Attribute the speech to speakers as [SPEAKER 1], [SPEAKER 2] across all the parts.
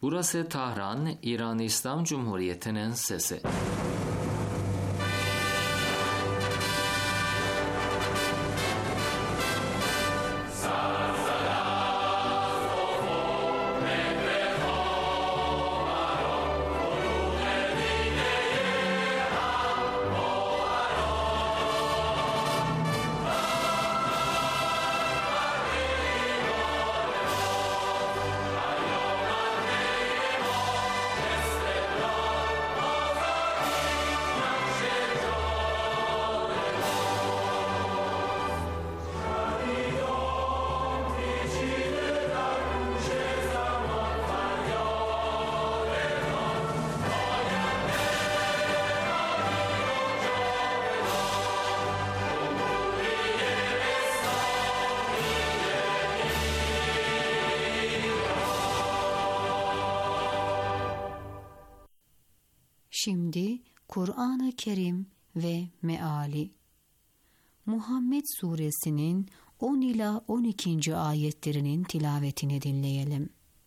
[SPEAKER 1] Burası Tahran, İran İslam Cumhuriyeti'nin sesi.
[SPEAKER 2] Şimdi Kur'an-ı Kerim ve Meali. Muhammed Suresinin 10 ila 12. ayetlerinin tilavetini dinleyelim.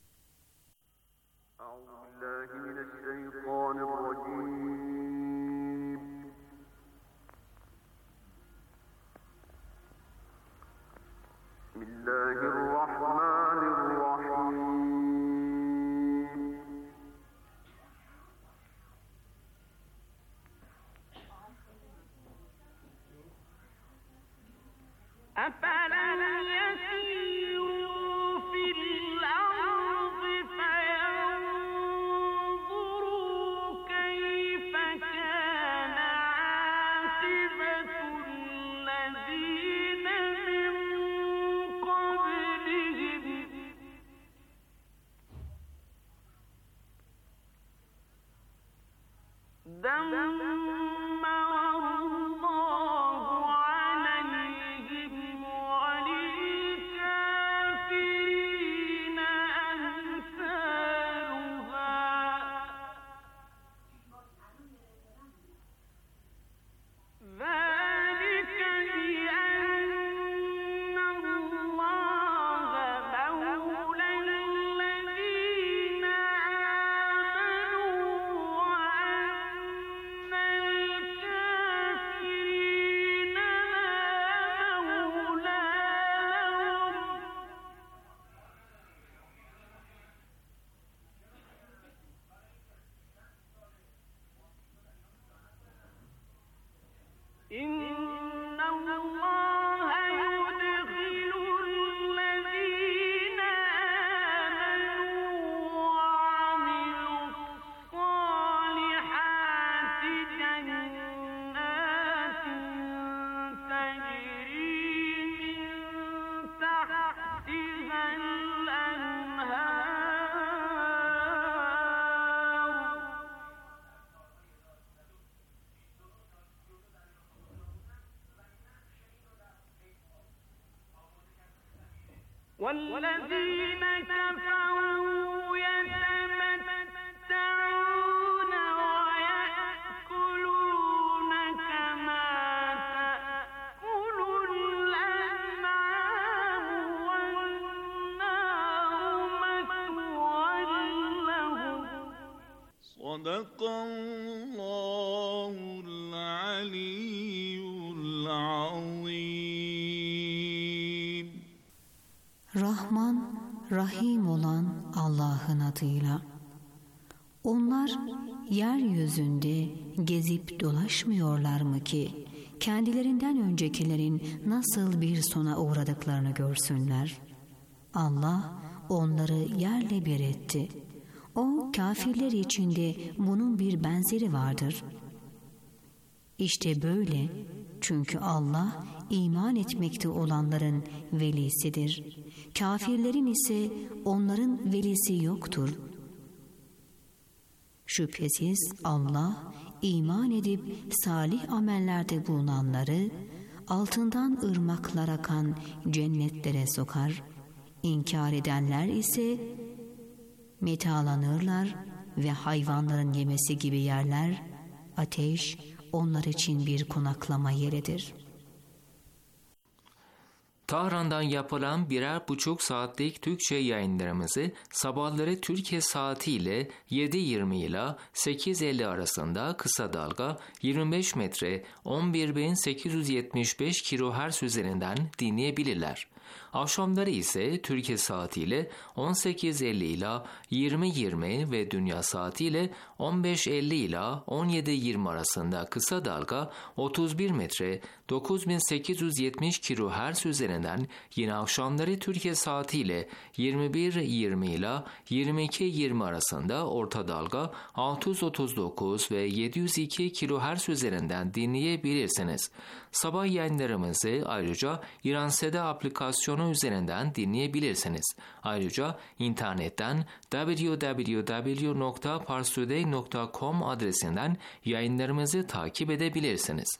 [SPEAKER 3] أفلم يسيروا في الأرض فينظروا كيف كان عاقبة الذين من قبلهم دمر الله عليهم وللكافرين أمثالها ذلك بأن الله مولى الذين آمنوا وأن الكافرين لا مولى لهم إن الله يدخل الذين آمنوا وعملوا الصالحات جنات تجري من تحتها الأنهار والذين كفروا يتمتعون ويأكلون كما تأكل الأنعام والنار مثوى لهم صدق الله العلي العظيم.
[SPEAKER 2] Rahman, Rahim olan Allah'ın adıyla. Onlar yeryüzünde gezip dolaşmıyorlar mı ki kendilerinden öncekilerin nasıl bir sona uğradıklarını görsünler? Allah onları yerle bir etti. O kafirler içinde bunun bir benzeri vardır. İşte böyle, çünkü Allah iman etmekte olanların velisidir. Kafirlerin ise onların velisi yoktur. Şüphesiz Allah iman edip salih amellerde bulunanları altından ırmaklar akan cennetlere sokar. İnkar edenler ise metalanırlar ve hayvanların yemesi gibi yerler, ateş onlar için bir konaklama yeridir.
[SPEAKER 1] Tahran'dan yapılan 1,5 saatlik Türkçe yayınlarımızı sabahları Türkiye saatiyle 7.20 ile 8.50 arasında kısa dalga 25 metre 11.875 kHz üzerinden dinleyebilirler. Akşamları ise Türkiye saatiyle 18.50 ile 20.20 ve dünya saatiyle 15.50 ile 17.20 arasında kısa dalga 31 metre 9.870 kHz üzerinden yine akşamları Türkiye saatiyle 21.20 ile 22.20 arasında orta dalga 639 ve 702 kHz üzerinden dinleyebilirsiniz. Sabah yayınlarımızı ayrıca İranseda aplikasyonu üzerinden dinleyebilirsiniz. Ayrıca internetten www.parstoday.com adresinden yayınlarımızı takip edebilirsiniz.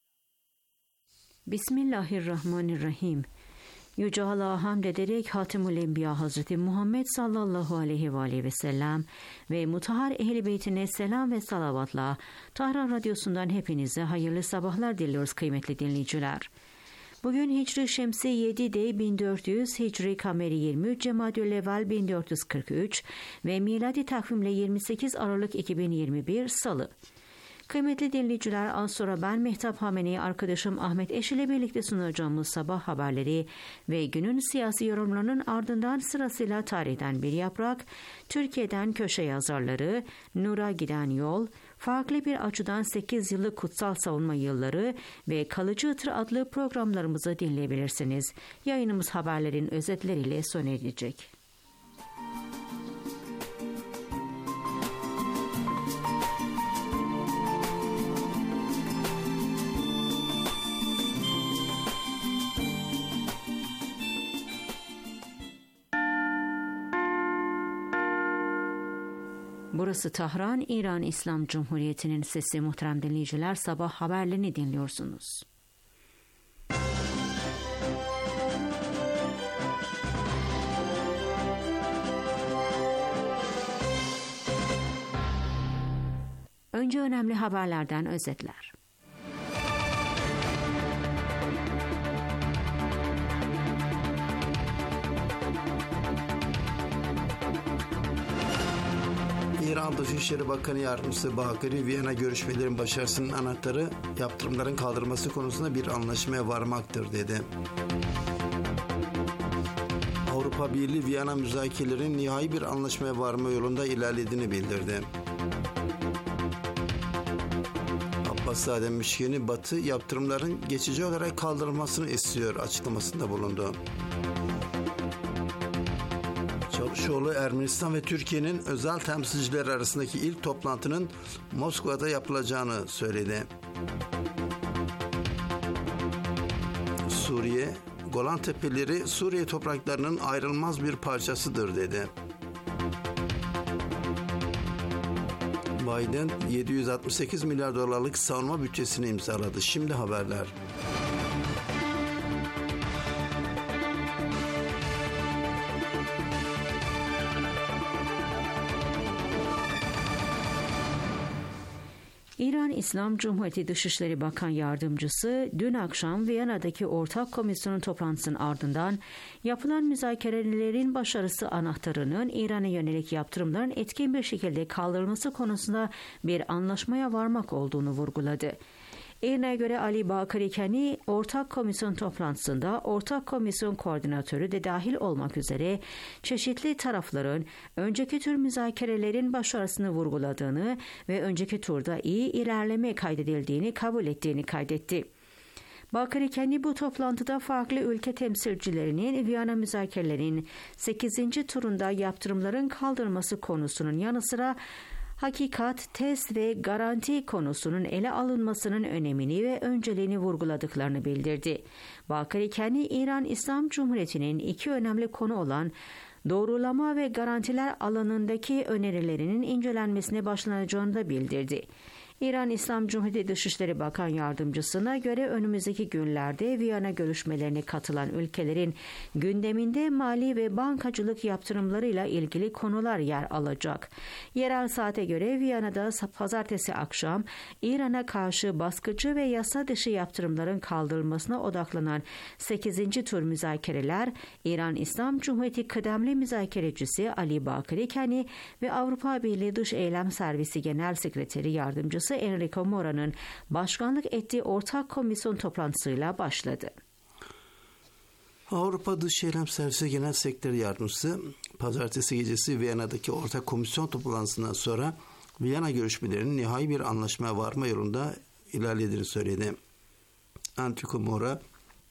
[SPEAKER 4] Bismillahirrahmanirrahim. Yüce Allah'a hamd ederek Hatemül Enbiya Hazreti Muhammed sallallahu aleyhi ve sellem ve mutahhar ehl-i beytine selam ve salavatla Tahran Radyosu'ndan hepinize hayırlı sabahlar diliyoruz kıymetli dinleyiciler. Bugün Hicri Şemsi 7'de 1400, Hicri Kameri 23, Cemadü'l-Evvel 1443 ve miladi takvimle 28 Aralık 2021 Salı. Kıymetli dinleyiciler, az sonra ben Mehtap Hameni, arkadaşım Ahmet Eş ile birlikte sunacağımız sabah haberleri ve günün siyasi yorumlarının ardından sırasıyla tarihten bir yaprak, Türkiye'den köşe yazarları, Nur'a giden yol, farklı bir açıdan 8 yıllık kutsal savunma yılları ve kalıcı ıtır adlı programlarımızı dinleyebilirsiniz. Yayınımız haberlerin özetleriyle sona erecek. Burası Tahran, İran İslam Cumhuriyeti'nin sesi. Muhterem dinleyiciler, sabah haberlerini dinliyorsunuz. Önce önemli haberlerden özetler.
[SPEAKER 5] İran Dışişleri Bakanı Yardımcısı Bakiri, Viyana görüşmelerin başarısının anahtarı yaptırımların kaldırılması konusunda bir anlaşmaya varmaktır dedi. Avrupa Birliği Viyana müzakerelerin nihai bir anlaşmaya varma yolunda ilerlediğini bildirdi. Abbaszade Müşkini, Batı yaptırımların geçici olarak kaldırılmasını istiyor açıklamasında bulundu. Çavuşoğlu, Ermenistan ve Türkiye'nin özel temsilcileri arasındaki ilk toplantının Moskova'da yapılacağını söyledi. Suriye, Golan Tepeleri Suriye topraklarının ayrılmaz bir parçasıdır dedi. Biden 768 milyar dolarlık savunma bütçesini imzaladı. Şimdi haberler.
[SPEAKER 4] İran İslam Cumhuriyeti Dışişleri Bakan Yardımcısı dün akşam Viyana'daki Ortak Komisyonun toplantısının ardından yapılan müzakerelerin başarısı anahtarının İran'a yönelik yaptırımların etkin bir şekilde kaldırılması konusunda bir anlaşmaya varmak olduğunu vurguladı. İran'a göre Ali Bakiri Kani, Ortak Komisyon toplantısında Ortak Komisyon Koordinatörü de dahil olmak üzere çeşitli tarafların önceki tür müzakerelerin başarısını vurguladığını ve önceki turda iyi ilerleme kaydedildiğini kabul ettiğini kaydetti. Bakiri Kani bu toplantıda farklı ülke temsilcilerinin Viyana müzakerelerinin 8. turunda yaptırımların kaldırılması konusunun yanı sıra hakikat, test ve garanti konusunun ele alınmasının önemini ve önceliğini vurguladıklarını bildirdi. Bakiri Kani, İran İslam Cumhuriyeti'nin iki önemli konu olan doğrulama ve garantiler alanındaki önerilerinin incelenmesine başlanacağını da bildirdi. İran İslam Cumhuriyeti Dışişleri Bakan Yardımcısına göre önümüzdeki günlerde Viyana görüşmelerine katılan ülkelerin gündeminde mali ve bankacılık yaptırımlarıyla ilgili konular yer alacak. Yerel saate göre Viyana'da pazartesi akşam İran'a karşı baskıcı ve yasa dışı yaptırımların kaldırılmasına odaklanan 8. tur müzakereler İran İslam Cumhuriyeti kıdemli müzakerecisi Ali Bakri Kani ve Avrupa Birliği Dış Eylem Servisi Genel Sekreteri Yardımcısı Enrico Mora'nın başkanlık ettiği ortak komisyon toplantısıyla başladı.
[SPEAKER 5] Avrupa Dış Eylem Servisi Genel Sekreteri Yardımcısı pazartesi gecesi Viyana'daki ortak komisyon toplantısından sonra Viyana görüşmelerinin nihai bir anlaşmaya varma yolunda ilerlediğini söyledi. Enrico Mora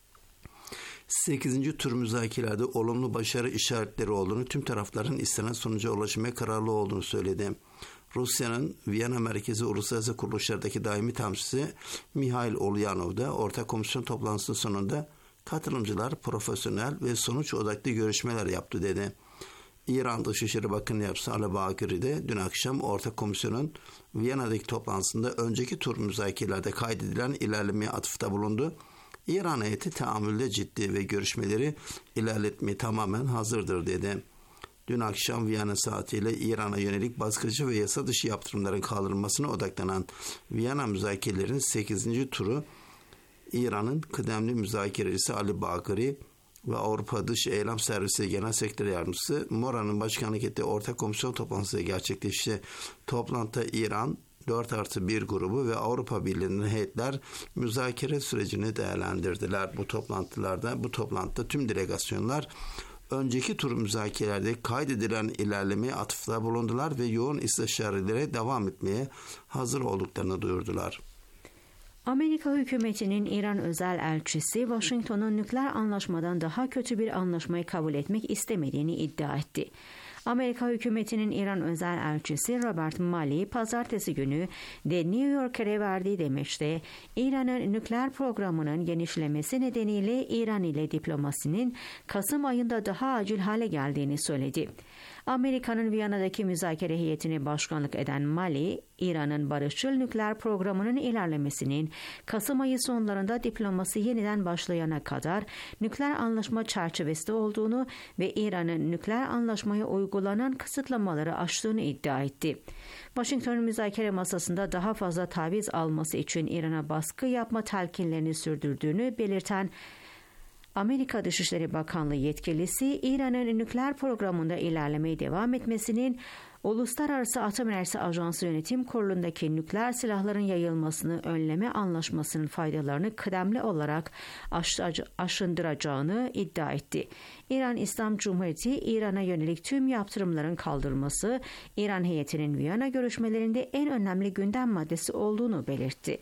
[SPEAKER 5] 8. tur müzakerelerde olumlu başarı işaretleri olduğunu, tüm tarafların istenen sonuca ulaşmaya kararlı olduğunu söyledi. Rusya'nın Viyana merkezi uluslararası kuruluşlardaki daimi temsilcisi Mihail Ulyanov da ortak komisyon toplantısının sonunda katılımcılar profesyonel ve sonuç odaklı görüşmeler yaptı dedi. İran Dışişleri Bakanı Yardımcısı Ali Bakri de dün akşam ortak komisyonun Viyana'daki toplantısında önceki tur müzakerelerde kaydedilen ilerlemeye atıfta bulundu. İran heyeti tahammülde ciddi ve görüşmeleri ilerletmeye tamamen hazırdır dedi. Dün akşam Viyana saatiyle İran'a yönelik baskıcı ve yasa dışı yaptırımların kaldırılmasına odaklanan Viyana müzakerelerinin 8. turu İran'ın kıdemli müzakerecisi Ali Bakri ve Avrupa Dış Eylem Servisi Genel Sekreteri Yardımcısı Mora'nın başkanlık ettiği ortak komisyon toplantısı gerçekleşti. Toplantıda İran 4+1 grubu ve Avrupa Birliği'nin heyetler müzakere sürecini değerlendirdiler. Bu toplantıda tüm delegasyonlar önceki tur müzakerelerde kaydedilen ilerlemeye atıfta bulundular ve yoğun istişarelere devam etmeye hazır olduklarını duyurdular.
[SPEAKER 4] Amerika hükümetinin İran özel elçisi Washington'un nükleer anlaşmadan daha kötü bir anlaşmayı kabul etmek istemediğini iddia etti. Amerika hükümetinin İran özel elçisi Robert Malley pazartesi günü The New Yorker'e verdiği demeçte İran'ın nükleer programının genişlemesi nedeniyle İran ile diplomasinin Kasım ayında daha acil hale geldiğini söyledi. Amerika'nın Viyana'daki müzakere heyetine başkanlık eden Malley, İran'ın barışçıl nükleer programının ilerlemesinin Kasım ayı sonlarında diplomasi yeniden başlayana kadar nükleer anlaşma çerçevesinde olduğunu ve İran'ın nükleer anlaşmaya uygulanan kısıtlamaları aştığını iddia etti. Washington'un müzakere masasında daha fazla taviz alması için İran'a baskı yapma telkinlerini sürdürdüğünü belirten Amerika Dışişleri Bakanlığı yetkilisi İran'ın nükleer programında ilerlemeye devam etmesinin Uluslararası Atom Enerjisi Ajansı Yönetim Kurulu'ndaki nükleer silahların yayılmasını önleme anlaşmasının faydalarını kıdemli olarak aşındıracağını iddia etti. İran İslam Cumhuriyeti, İran'a yönelik tüm yaptırımların kaldırılması, İran heyetinin Viyana görüşmelerinde en önemli gündem maddesi olduğunu belirtti.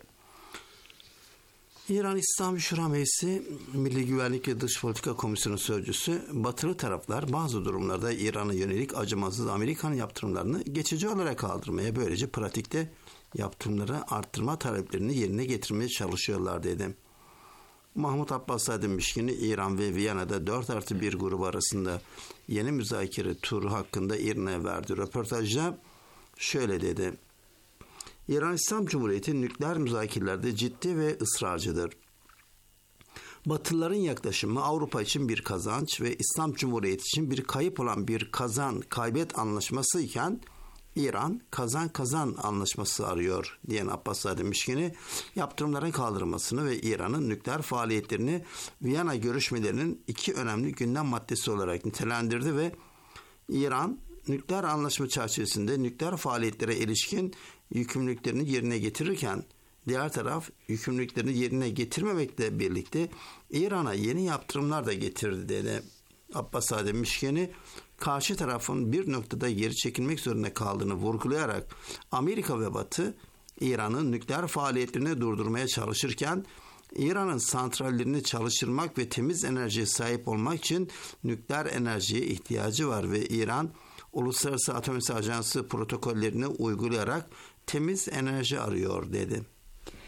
[SPEAKER 5] İran İslam Şura Meclisi Milli Güvenlik ve Dış Politika Komisyonu Sözcüsü, batılı taraflar bazı durumlarda İran'a yönelik acımasız Amerikan yaptırımlarını geçici olarak kaldırmaya, böylece pratikte yaptırımları arttırma taleplerini yerine getirmeye çalışıyorlar dedi. Mahmut Abbaszadeh Mişkini, İran ve Viyana'da 4+1 grubu arasında yeni müzakere turu hakkında İran'a verdiği röportajda şöyle dedi. İran İslam Cumhuriyeti nükleer müzakerelerde ciddi ve ısrarcıdır. Batılıların yaklaşımı Avrupa için bir kazanç ve İslam Cumhuriyeti için bir kayıp olan bir kazan-kaybet anlaşması iken İran kazan-kazan anlaşması arıyor diyen Abbaszadeh Mişkini, yaptırımların kaldırılmasını ve İran'ın nükleer faaliyetlerini Viyana görüşmelerinin iki önemli gündem maddesi olarak nitelendirdi ve İran nükleer anlaşma çerçevesinde nükleer faaliyetlere ilişkin yükümlülüklerini yerine getirirken diğer taraf yükümlülüklerini yerine getirmemekle birlikte İran'a yeni yaptırımlar da getirdi dedi. Abbaszadeh Mişkini, karşı tarafın bir noktada geri çekilmek zorunda kaldığını vurgulayarak Amerika ve Batı İran'ın nükleer faaliyetlerini durdurmaya çalışırken İran'ın santrallerini çalıştırmak ve temiz enerjiye sahip olmak için nükleer enerjiye ihtiyacı var ve İran Uluslararası Atom Enerjisi Ajansı protokollerini uygulayarak temiz enerji arıyor dedi.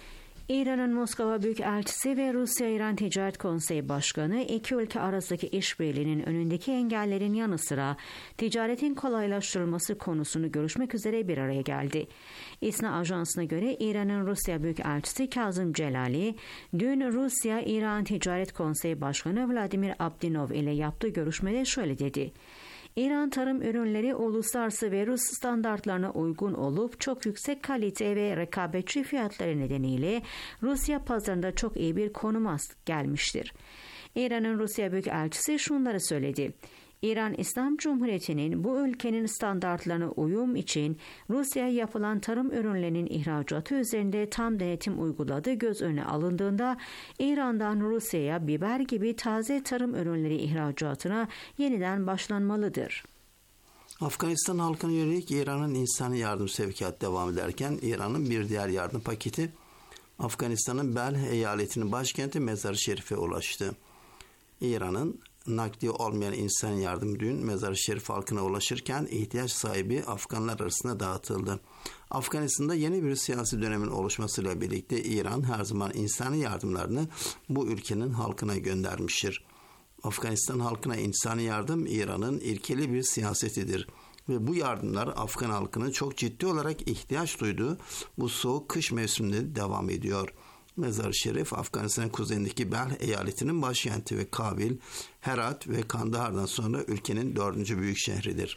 [SPEAKER 4] İran'ın Moskova Büyükelçisi ve Rusya-İran Ticaret Konseyi Başkanı iki ülke arasındaki işbirliğinin önündeki engellerin yanı sıra ticaretin kolaylaştırılması konusunu görüşmek üzere bir araya geldi. İSNA Ajansı'na göre İran'ın Rusya Büyükelçisi Kazım Celali, dün Rusya-İran Ticaret Konseyi Başkanı Vladimir Abdinov ile yaptığı görüşmede şöyle dedi. İran tarım ürünleri uluslararası ve Rus standartlarına uygun olup çok yüksek kalite ve rekabetçi fiyatları nedeniyle Rusya pazarında çok iyi bir konuma gelmiştir. İran'ın Rusya Büyükelçisi şunları söyledi. İran İslam Cumhuriyeti'nin bu ülkenin standartlarına uyum için Rusya'ya yapılan tarım ürünlerinin ihracatı üzerinde tam denetim uyguladığı göz önüne alındığında İran'dan Rusya'ya biber gibi taze tarım ürünleri ihracatına yeniden başlanmalıdır.
[SPEAKER 5] Afganistan halkına yönelik İran'ın insani yardım sevkiyatı devam ederken İran'ın bir diğer yardım paketi Afganistan'ın Bel eyaletinin başkenti Mezar-ı Şerif'e ulaştı. İran'ın nakdi olmayan insan yardım dün Mezar-ı Şerif halkına ulaşırken ihtiyaç sahibi Afganlar arasında dağıtıldı. Afganistan'da yeni bir siyasi dönemin oluşmasıyla birlikte İran her zaman insani yardımlarını bu ülkenin halkına göndermiştir. Afganistan halkına insani yardım İran'ın ilkeli bir siyasetidir ve bu yardımlar Afgan halkının çok ciddi olarak ihtiyaç duyduğu bu soğuk kış mevsiminde devam ediyor. Mezar-ı Şerif, Afganistan'ın kuzeyindeki Bel eyaletinin başkenti ve Kabil, Herat ve Kandahar'dan sonra ülkenin 4. büyük şehridir.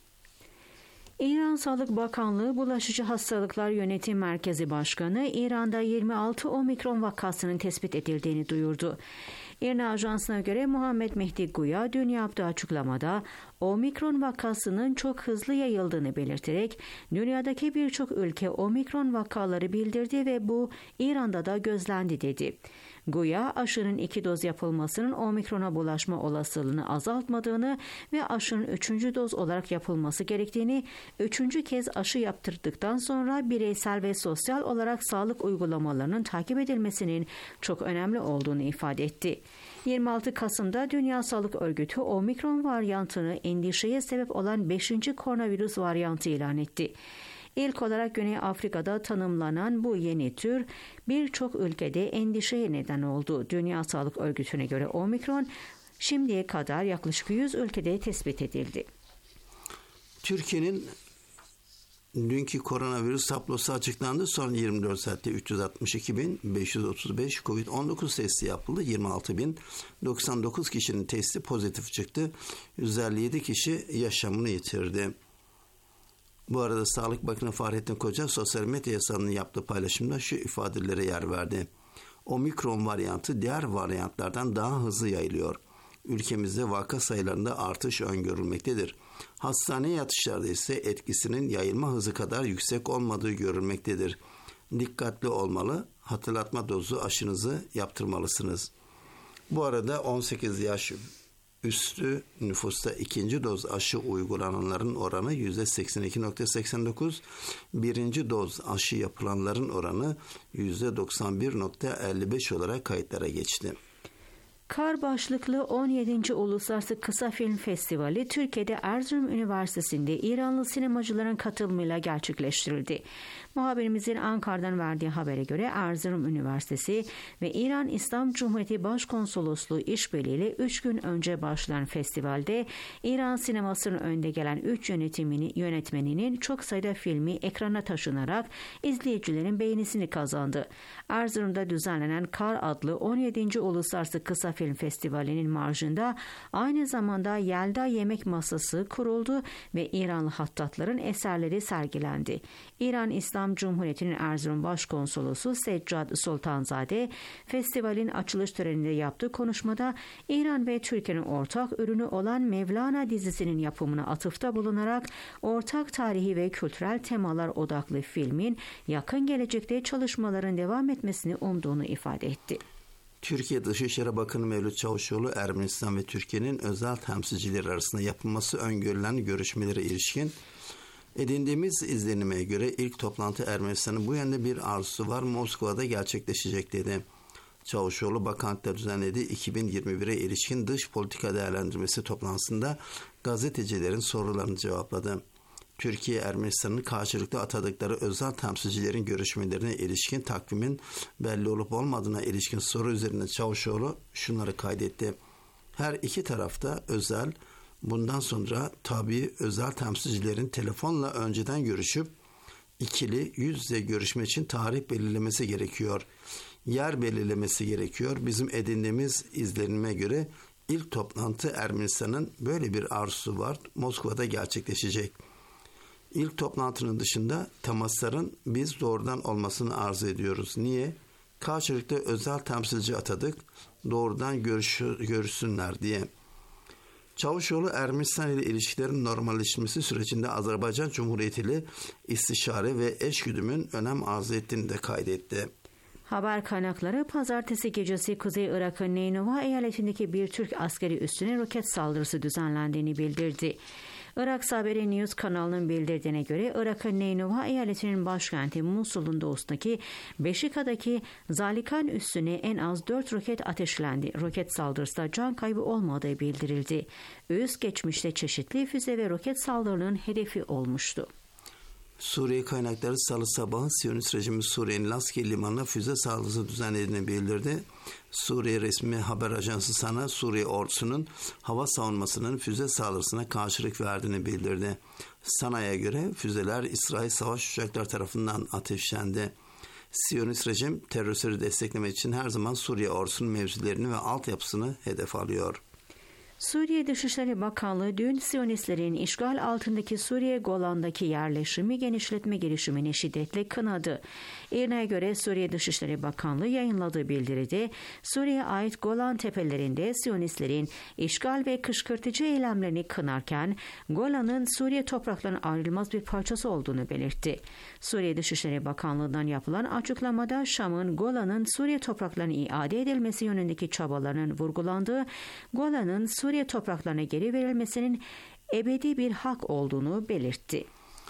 [SPEAKER 4] İran Sağlık Bakanlığı Bulaşıcı Hastalıklar Yönetim Merkezi Başkanı İran'da 26 omikron vakasının tespit edildiğini duyurdu. İRNA Ajansı'na göre Muhammed Mehdi Guya dün yaptığı açıklamada omikron vakasının çok hızlı yayıldığını belirterek dünyadaki birçok ülke omikron vakaları bildirdi ve bu İran'da da gözlendi dedi. Guya aşının 2 doz yapılmasının omikrona bulaşma olasılığını azaltmadığını ve aşının 3. doz olarak yapılması gerektiğini, 3. kez aşı yaptırdıktan sonra bireysel ve sosyal olarak sağlık uygulamalarının takip edilmesinin çok önemli olduğunu ifade etti. 26 Kasım'da Dünya Sağlık Örgütü omikron varyantını endişeye sebep olan 5. koronavirüs varyantı ilan etti. İlk olarak Güney Afrika'da tanımlanan bu yeni tür birçok ülkede endişeye neden oldu. Dünya Sağlık Örgütü'ne göre omikron şimdiye kadar yaklaşık 100 ülkede tespit edildi.
[SPEAKER 5] Türkiye'nin dünkü koronavirüs tablosu açıklandı. Son 24 saatte 362.535 COVID-19 testi yapıldı. 26.099 kişinin testi pozitif çıktı. 157 kişi yaşamını yitirdi. Bu arada Sağlık Bakanı Fahrettin Koca sosyal medya hesabının yaptığı paylaşımda şu ifadelere yer verdi. Omikron varyantı diğer varyantlardan daha hızlı yayılıyor. Ülkemizde vaka sayılarında artış öngörülmektedir. Hastaneye yatışlarda ise etkisinin yayılma hızı kadar yüksek olmadığı görülmektedir. Dikkatli olmalı, hatırlatma dozu aşınızı yaptırmalısınız. Bu arada 18 yaş üstü nüfusta 2. doz aşı uygulananların oranı %82.89, 1. doz aşı yapılanların oranı %91.55 olarak kayıtlara geçti.
[SPEAKER 4] Kar başlıklı 17. Uluslararası Kısa Film Festivali Türkiye'de Erzurum Üniversitesi'nde İranlı sinemacıların katılımıyla gerçekleştirildi. Muhabirimizin Ankara'dan verdiği habere göre Erzurum Üniversitesi ve İran İslam Cumhuriyeti Başkonsolosluğu işbirliğiyle 3 gün önce başlayan festivalde İran sinemasının önde gelen 3 yönetmeninin çok sayıda filmi ekrana taşınarak izleyicilerin beğenisini kazandı. Erzurum'da düzenlenen Kar adlı 17. Uluslararası Kısa Film Festivali'nin marjında aynı zamanda Yelda Yemek Masası kuruldu ve İranlı hattatların eserleri sergilendi. İran İslam Cumhuriyeti'nin Erzurum Başkonsolosu Seccad Sultanzade, festivalin açılış töreninde yaptığı konuşmada İran ve Türkiye'nin ortak ürünü olan Mevlana dizisinin yapımına atıfta bulunarak ortak tarihi ve kültürel temalar odaklı filmin yakın gelecekte çalışmaların devam etmesini umduğunu ifade etti.
[SPEAKER 5] Türkiye Dışişleri Bakanı Mevlüt Çavuşoğlu, Ermenistan ve Türkiye'nin özel temsilcileri arasında yapılması öngörülen görüşmelere ilişkin edindiğimiz izlenime göre ilk toplantı Ermenistan'ın bu yönde bir arzusu var, Moskova'da gerçekleşecek dedi. Çavuşoğlu, bakanlıkta düzenlediği 2021'e ilişkin dış politika değerlendirmesi toplantısında gazetecilerin sorularını cevapladı. Türkiye Ermenistan'ın karşılıklı atadıkları özel temsilcilerin görüşmelerine ilişkin takvimin belli olup olmadığına ilişkin soru üzerine Çavuşoğlu şunları kaydetti. Her iki tarafta özel, bundan sonra tabii özel temsilcilerin telefonla önceden görüşüp ikili yüz yüze görüşme için tarih belirlemesi gerekiyor. Yer belirlemesi gerekiyor. Bizim edindiğimiz izlenime göre ilk toplantı Ermenistan'ın böyle bir arzusu var. Moskova'da gerçekleşecek. İlk toplantının dışında temasların biz doğrudan olmasını arzu ediyoruz. Niye? Karşılıklı özel temsilci atadık. Doğrudan görüşsünler diye. Çavuşoğlu Ermenistan ile ilişkilerin normalleşmesi sürecinde Azerbaycan Cumhuriyeti ile istişare ve eşgüdümün önem arz ettiğini de kaydetti.
[SPEAKER 4] Haber kaynakları pazartesi gecesi Kuzey Irak'ın Neynova eyaletindeki bir Türk askeri üssüne roket saldırısı düzenlendiğini bildirdi. Irak Saberi News kanalının bildirdiğine göre Irak'ın Neynova eyaletinin başkenti Musul'un doğusundaki Beşika'daki Zalikan üssüne en az 4 roket ateşlendi. Roket saldırısında can kaybı olmadığı bildirildi. Üs geçmişte çeşitli füze ve roket saldırılarının hedefi olmuştu.
[SPEAKER 5] Suriye kaynakları salı sabahı Siyonist rejimi Suriye'nin Laskiye limanına füze saldırısı düzenlediğini bildirdi. Suriye resmi haber ajansı SANA, Suriye ordusunun hava savunmasının füze saldırısına karşılık verdiğini bildirdi. SANA'ya göre füzeler İsrail savaş uçakları tarafından ateşlendi. Siyonist rejim teröristleri desteklemek için her zaman Suriye ordusunun mevzilerini ve altyapısını hedef alıyor.
[SPEAKER 4] Suriye Dışişleri Bakanlığı dün Siyonistlerin işgal altındaki Suriye Golan'daki yerleşimi genişletme girişimini şiddetle kınadı. İRNA'ya göre Suriye Dışişleri Bakanlığı yayınladığı bildiride Suriye'ye ait Golan tepelerinde Siyonistlerin işgal ve kışkırtıcı eylemlerini kınarken Golan'ın Suriye topraklarının ayrılmaz bir parçası olduğunu belirtti. Suriye Dışişleri Bakanlığı'ndan yapılan açıklamada Şam'ın Golan'ın Suriye topraklarına iade edilmesi yönündeki çabalarının vurgulandığı, Golan'ın Suriye topraklarına geri verilmesinin ebedi bir hak olduğunu belirtti.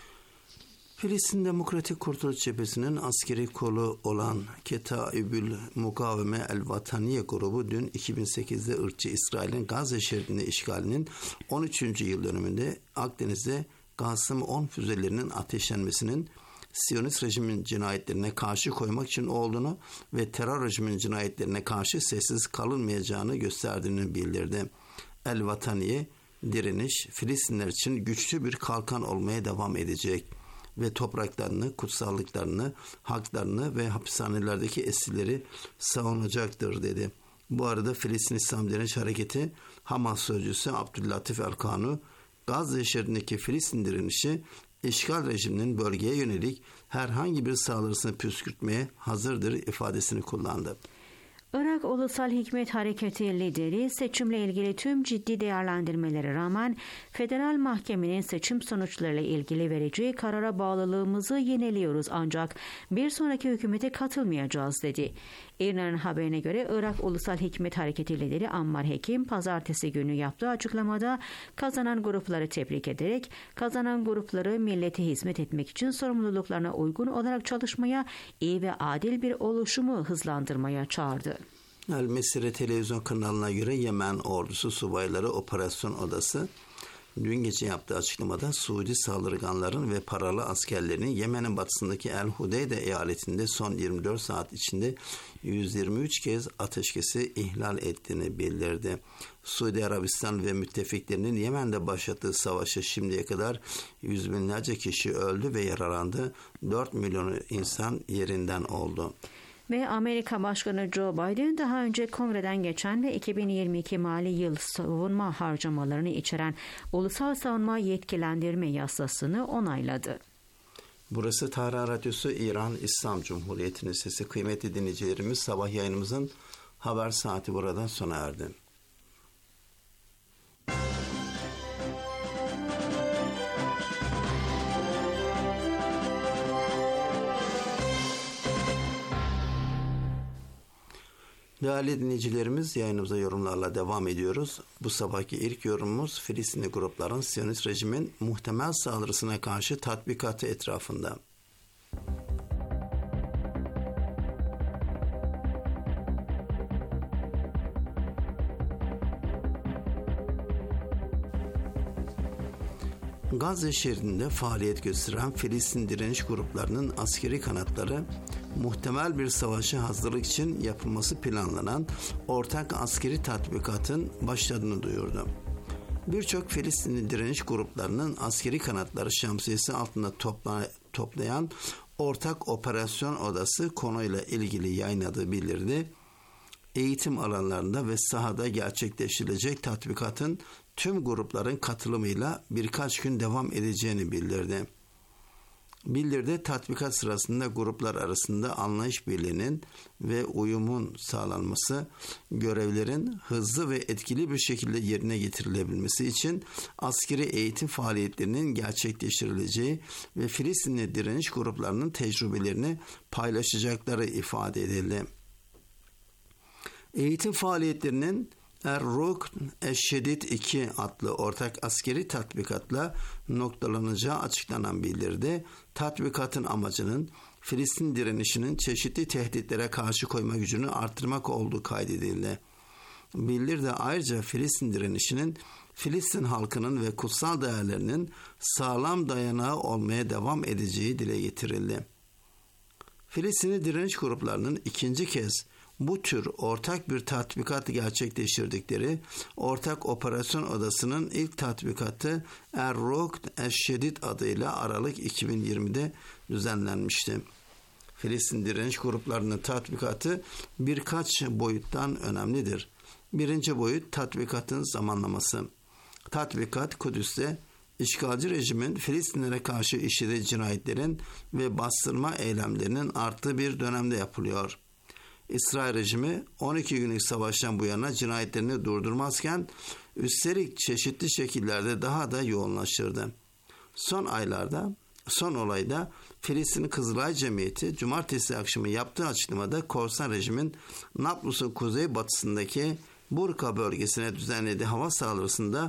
[SPEAKER 5] Filistin Demokratik Kurtuluş Cephesi'nin askeri kolu olan Ketaibül Mukaveme El-Vataniye grubu dün 2008'de ırkçı İsrail'in Gazze şeridini işgalinin 13. yıl dönümünde Akdeniz'de Kasım-10 füzelerinin ateşlenmesinin Siyonist rejimin cinayetlerine karşı koymak için olduğunu ve terör rejimin cinayetlerine karşı sessiz kalınmayacağını gösterdiğini bildirdi. El-Vataniye, direniş Filistinler için güçlü bir kalkan olmaya devam edecek ve topraklarını, kutsallıklarını, haklarını ve hapishanelerdeki esirleri savunacaktır dedi. Bu arada Filistin İslam Direniş Hareketi Hamas sözcüsü Abdüllatif Erkanu, Gazze şeridindeki Filistin direnişi işgal rejiminin bölgeye yönelik herhangi bir saldırısını püskürtmeye hazırdır ifadesini kullandı.
[SPEAKER 4] Irak Ulusal Hikmet Hareketi lideri seçimle ilgili tüm ciddi değerlendirmelere rağmen federal mahkemenin seçim sonuçlarıyla ilgili vereceği karara bağlılığımızı yeniliyoruz ancak bir sonraki hükümete katılmayacağız dedi. İRNA'nın haberine göre Irak Ulusal Hikmet Hareketi lideri Ammar Hekim pazartesi günü yaptığı açıklamada kazanan grupları tebrik ederek kazanan grupları millete hizmet etmek için sorumluluklarına uygun olarak çalışmaya, iyi ve adil bir oluşumu hızlandırmaya çağırdı.
[SPEAKER 5] El Mesire televizyon kanalına göre Yemen ordusu subayları operasyon odası dün gece yaptığı açıklamada Suudi saldırganların ve paralı askerlerin Yemen'in batısındaki El Hudeyde eyaletinde son 24 saat içinde 123 kez ateşkesi ihlal ettiğini bildirdi. Suudi Arabistan ve müttefiklerinin Yemen'de başlattığı savaşı şimdiye kadar yüz binlerce kişi öldü ve yaralandı. 4 milyon insan yerinden oldu.
[SPEAKER 4] Ve Amerika Başkanı Joe Biden daha önce kongreden geçen ve 2022 mali yıl savunma harcamalarını içeren Ulusal Savunma Yetkilendirme Yasasını onayladı.
[SPEAKER 5] Burası Tahran Radyosu İran İslam Cumhuriyeti'nin sesi. Kıymetli dinleyicilerimiz, sabah yayınımızın haber saati burada sona erdi. Değerli dinleyicilerimiz, yayınımıza yorumlarla devam ediyoruz. Bu sabahki ilk yorumumuz Filistinli grupların Siyonist rejimin muhtemel saldırısına karşı tatbikatı etrafında. Gazze şeridinde faaliyet gösteren Filistin direniş gruplarının askeri kanatları muhtemel bir savaşa hazırlık için yapılması planlanan ortak askeri tatbikatın başladığını duyurdu. Birçok Filistinli direniş gruplarının askeri kanatları şemsiyesi altında toplayan ortak operasyon odası konuyla ilgili yayınladığı bildirdi. Eğitim alanlarında ve sahada gerçekleştirilecek tatbikatın tüm grupların katılımıyla birkaç gün devam edeceğini bildirdi. Bildirde tatbikat sırasında gruplar arasında anlayış birliğinin ve uyumun sağlanması, görevlerin hızlı ve etkili bir şekilde yerine getirilebilmesi için askeri eğitim faaliyetlerinin gerçekleştirileceği ve Filistinli direniş gruplarının tecrübelerini paylaşacakları ifade edildi. Eğitim faaliyetlerinin Er-Rukn Eş-Şedid 2 adlı ortak askeri tatbikatla noktalanacağı açıklanan bildirdi. Tatbikatın amacının Filistin direnişinin çeşitli tehditlere karşı koyma gücünü artırmak olduğu kaydedildi. Bildirde ayrıca Filistin direnişinin Filistin halkının ve kutsal değerlerinin sağlam dayanağı olmaya devam edeceği dile getirildi. Filistinli direniş gruplarının ikinci kez bu tür ortak bir tatbikat gerçekleştirdikleri ortak operasyon odasının ilk tatbikatı Er-Rukn Eş-Şedid adıyla Aralık 2020'de düzenlenmişti. Filistin direniş gruplarının tatbikatı birkaç boyuttan önemlidir. Birinci boyut tatbikatın zamanlaması. Tatbikat Kudüs'te işgalci rejimin Filistinlere karşı işlediği cinayetlerin ve bastırma eylemlerinin arttığı bir dönemde yapılıyor. İsrail rejimi 12 günlük savaştan bu yana cinayetlerini durdurmazken üstelik çeşitli şekillerde daha da yoğunlaştırdı. Son olayda Filistin Kızılay Cemiyeti cumartesi akşamı yaptığı açıklamada korsan rejimin Nablus'un kuzeybatısındaki Burka bölgesine düzenlediği hava saldırısında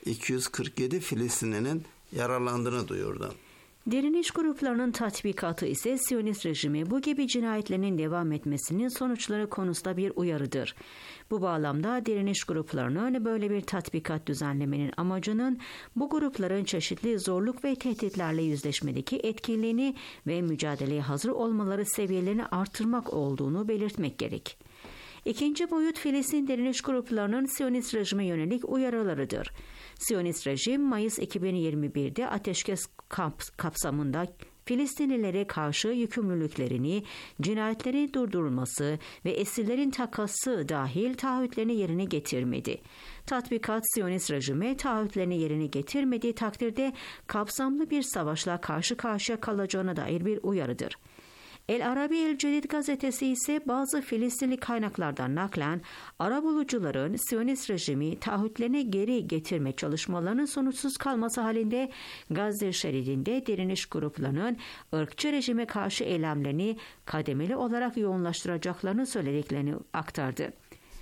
[SPEAKER 5] 247 Filistinlinin yaralandığını duyurdu.
[SPEAKER 4] Direniş gruplarının tatbikatı ise Siyonist rejimi bu gibi cinayetlerin devam etmesinin sonuçları konusunda bir uyarıdır. Bu bağlamda direniş gruplarının böyle bir tatbikat düzenlemenin amacının bu grupların çeşitli zorluk ve tehditlerle yüzleşmedeki etkinliğini ve mücadeleye hazır olmaları seviyelerini artırmak olduğunu belirtmek gerek. İkinci boyut Filistin direniş gruplarının Siyonist rejime yönelik uyarılarıdır. Siyonist rejim Mayıs 2021'de ateşkes kapsamında Filistinlilere karşı yükümlülüklerini, cinayetlerin durdurulması ve esirlerin takası dahil taahhütlerini yerine getirmedi. Tatbikat Siyonist rejime taahhütlerini yerine getirmediği takdirde kapsamlı bir savaşla karşı karşıya kalacağına dair bir uyarıdır. El Arabi El Cedid gazetesi ise bazı Filistinli kaynaklardan naklen arabulucuların Siyonist rejimi taahhütlerine geri getirme çalışmalarının sonuçsuz kalması halinde Gazze şeridinde direniş gruplarının ırkçı rejime karşı eylemlerini kademeli olarak yoğunlaştıracaklarını söylediklerini aktardı.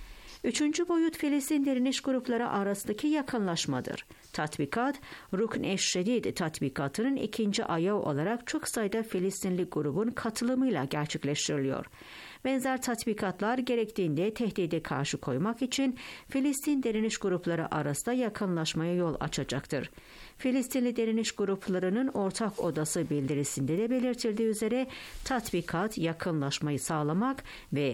[SPEAKER 4] Üçüncü boyut Filistin direniş grupları arasındaki yakınlaşmadır. Tatbikat, Rukn Eş-Şedid tatbikatının ikinci ayağı olarak çok sayıda Filistinli grubun katılımıyla gerçekleştiriliyor. Benzer tatbikatlar gerektiğinde tehdide karşı koymak için Filistin direniş grupları arasında yakınlaşmaya yol açacaktır. Filistinli direniş gruplarının ortak odası bildirisinde de belirtildiği üzere tatbikat yakınlaşmayı sağlamak ve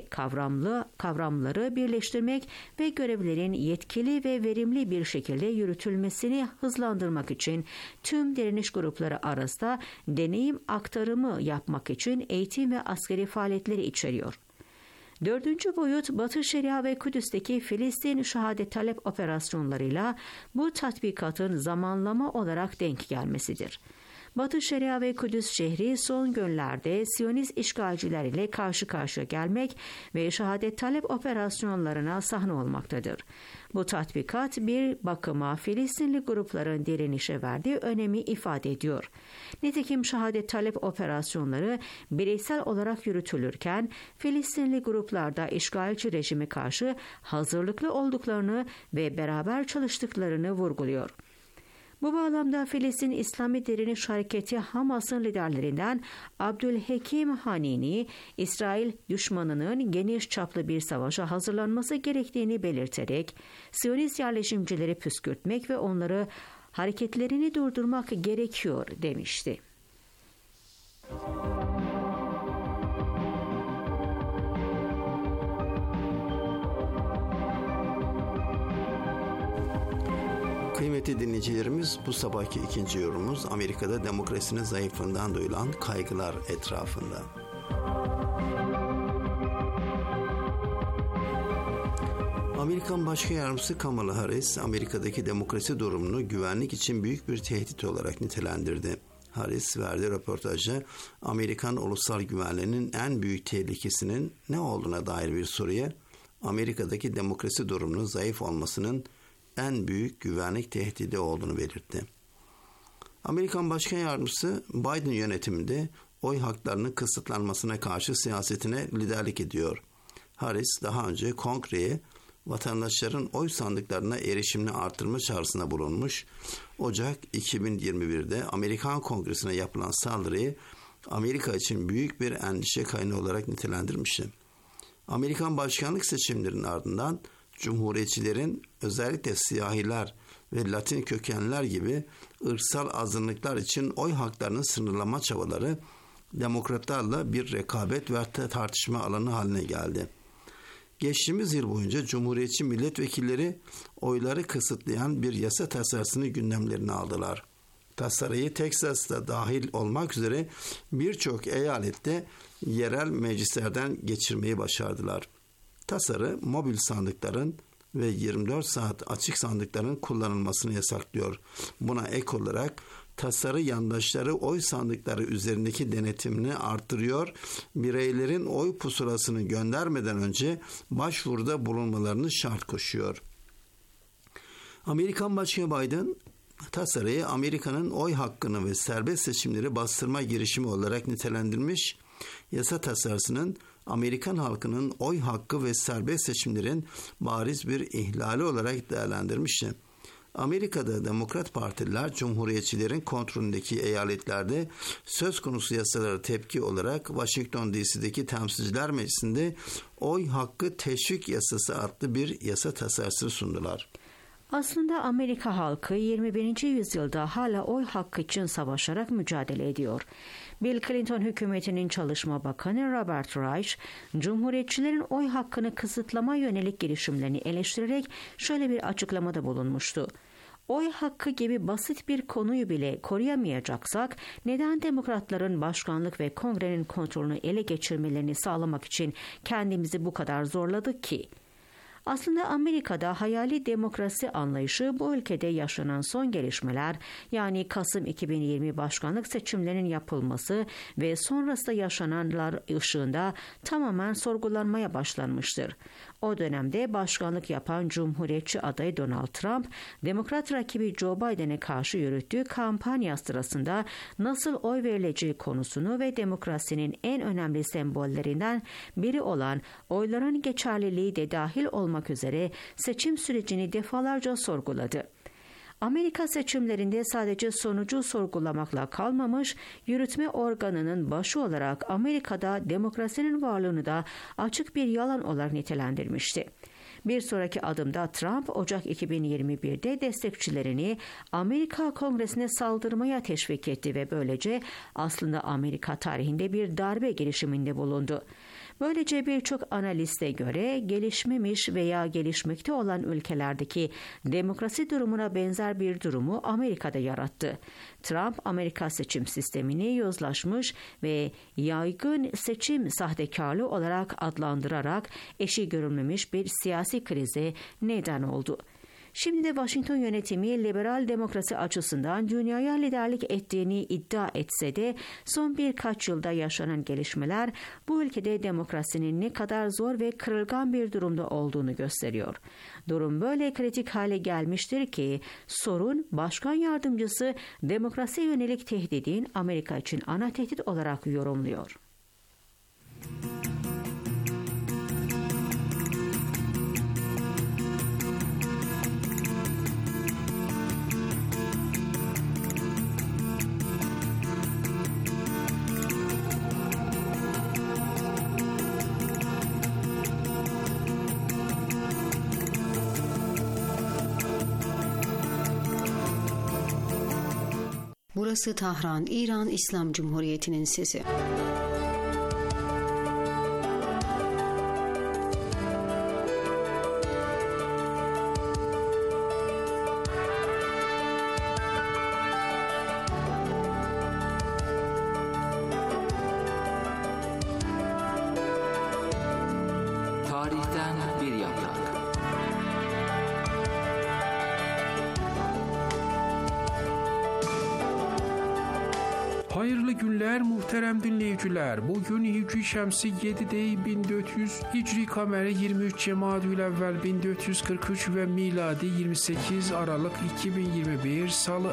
[SPEAKER 4] kavramları birleştirmek ve görevlerin yetkili ve verimli bir şekilde yürütülmesini hızlandırmak için tüm direniş grupları arasında deneyim aktarımı yapmak için eğitim ve askeri faaliyetleri içeriyor. Dördüncü boyut Batı Şeria ve Kudüs'teki Filistin şehadet talep operasyonlarıyla bu tatbikatın zamanlama olarak denk gelmesidir. Batı Şeria ve Kudüs şehri son günlerde Siyonist işgalciler ile karşı karşıya gelmek ve şehadet talep operasyonlarına sahne olmaktadır. Bu tatbikat bir bakıma Filistinli grupların direnişe verdiği önemi ifade ediyor. Nitekim şehadet talep operasyonları bireysel olarak yürütülürken Filistinli gruplarda işgalci rejime karşı hazırlıklı olduklarını ve beraber çalıştıklarını vurguluyor. Bu bağlamda Filistin İslami Direniş Hareketi Hamas'ın liderlerinden Abdülhakim Hanini, İsrail düşmanının geniş çaplı bir savaşa hazırlanması gerektiğini belirterek, Siyonist yerleşimcileri püskürtmek ve onları hareketlerini durdurmak gerekiyor demişti.
[SPEAKER 5] Kıymetli dinleyicilerimiz, bu sabahki ikinci yorumumuz Amerika'da demokrasinin zayıflığından duyulan kaygılar etrafında. Amerikan Başkan Yardımcısı Kamala Harris, Amerika'daki demokrasi durumunu güvenlik için büyük bir tehdit olarak nitelendirdi. Harris verdiği röportajda Amerikan ulusal güvenliğinin en büyük tehlikesinin ne olduğuna dair bir soruya, Amerika'daki demokrasi durumunun zayıf olmasının en büyük güvenlik tehdidi olduğunu belirtti. Amerikan Başkan Yardımcısı Biden yönetiminde oy haklarının kısıtlanmasına karşı siyasetine liderlik ediyor. Harris daha önce Kongre'ye vatandaşların oy sandıklarına erişimini artırma çağrısında bulunmuş. Ocak 2021'de Amerikan Kongresi'ne yapılan saldırıyı Amerika için büyük bir endişe kaynağı olarak nitelendirmişti. Amerikan başkanlık seçimlerinin ardından Cumhuriyetçilerin özellikle siyahiler ve Latin kökenliler gibi ırksal azınlıklar için oy haklarının sınırlama çabaları demokratlarla bir rekabet ve tartışma alanı haline geldi. Geçtiğimiz yıl boyunca Cumhuriyetçi milletvekilleri oyları kısıtlayan bir yasa tasarısını gündemlerine aldılar. Tasarıyı Teksas'ta dahil olmak üzere birçok eyalette yerel meclislerden geçirmeyi başardılar. Tasarı mobil sandıkların ve 24 saat açık sandıkların kullanılmasını yasaklıyor. Buna ek olarak tasarı yandaşları oy sandıkları üzerindeki denetimini artırıyor, bireylerin oy pusulasını göndermeden önce başvuruda bulunmalarını şart koşuyor. Amerikan Başkanı Biden, tasarıyı Amerika'nın oy hakkını ve serbest seçimleri bastırma girişimi olarak nitelendirmiş, yasa tasarısının Amerikan halkının oy hakkı ve serbest seçimlerin bariz bir ihlali olarak değerlendirmişti. Amerika'da Demokrat Partililer, Cumhuriyetçilerin kontrolündeki eyaletlerde söz konusu yasalara tepki olarak Washington DC'deki Temsilciler Meclisi'nde oy hakkı teşvik yasası adlı bir yasa tasarısı sundular.
[SPEAKER 4] Aslında Amerika halkı 21. yüzyılda hala oy hakkı için savaşarak mücadele ediyor. Bill Clinton hükümetinin Çalışma Bakanı Robert Reich, Cumhuriyetçilerin oy hakkını kısıtlama yönelik girişimlerini eleştirerek şöyle bir açıklamada bulunmuştu. Oy hakkı gibi basit bir konuyu bile koruyamayacaksak, neden demokratların başkanlık ve kongrenin kontrolünü ele geçirmelerini sağlamak için kendimizi bu kadar zorladık ki? Aslında Amerika'da hayali demokrasi anlayışı bu ülkede yaşanan son gelişmeler, yani Kasım 2020 başkanlık seçimlerinin yapılması ve sonrasında yaşananlar ışığında tamamen sorgulanmaya başlanmıştır. O dönemde başkanlık yapan Cumhuriyetçi adayı Donald Trump, Demokrat rakibi Joe Biden'e karşı yürüttüğü kampanya sırasında nasıl oy verileceği konusunu ve demokrasinin en önemli sembollerinden biri olan oyların geçerliliği de dahil olmak üzere seçim sürecini defalarca sorguladı. Amerika seçimlerinde sadece sonucu sorgulamakla kalmamış, yürütme organının başı olarak Amerika'da demokrasinin varlığını da açık bir yalan olarak nitelendirmişti. Bir sonraki adımda Trump, Ocak 2021'de destekçilerini Amerika Kongresi'ne saldırmaya teşvik etti ve böylece aslında Amerika tarihinde bir darbe girişiminde bulundu. Böylece birçok analiste göre gelişmemiş veya gelişmekte olan ülkelerdeki demokrasi durumuna benzer bir durumu Amerika'da yarattı. Trump, Amerika seçim sistemini yozlaşmış ve yaygın seçim sahtekarlığı olarak adlandırarak eşi görülmemiş bir siyasi krize neden oldu. Şimdi de Washington yönetimi liberal demokrasi açısından dünyaya liderlik ettiğini iddia etse de son birkaç yılda yaşanan gelişmeler bu ülkede demokrasinin ne kadar zor ve kırılgan bir durumda olduğunu gösteriyor. Durum böyle kritik hale gelmiştir ki sorun başkan yardımcısı demokrasi yönelik tehdidin Amerika için ana tehdit olarak yorumluyor.
[SPEAKER 6] Burası Tahran, İran İslam Cumhuriyeti'nin sesi.
[SPEAKER 1] Tarihten bir yaprak.
[SPEAKER 7] Hayırlı günler muhterem dinleyiciler. Bugün Hicri Şemsi 7'de 1400, Hicri Kameri 23 Cemadülevvel 1443 ve miladi 28 Aralık 2021 Salı.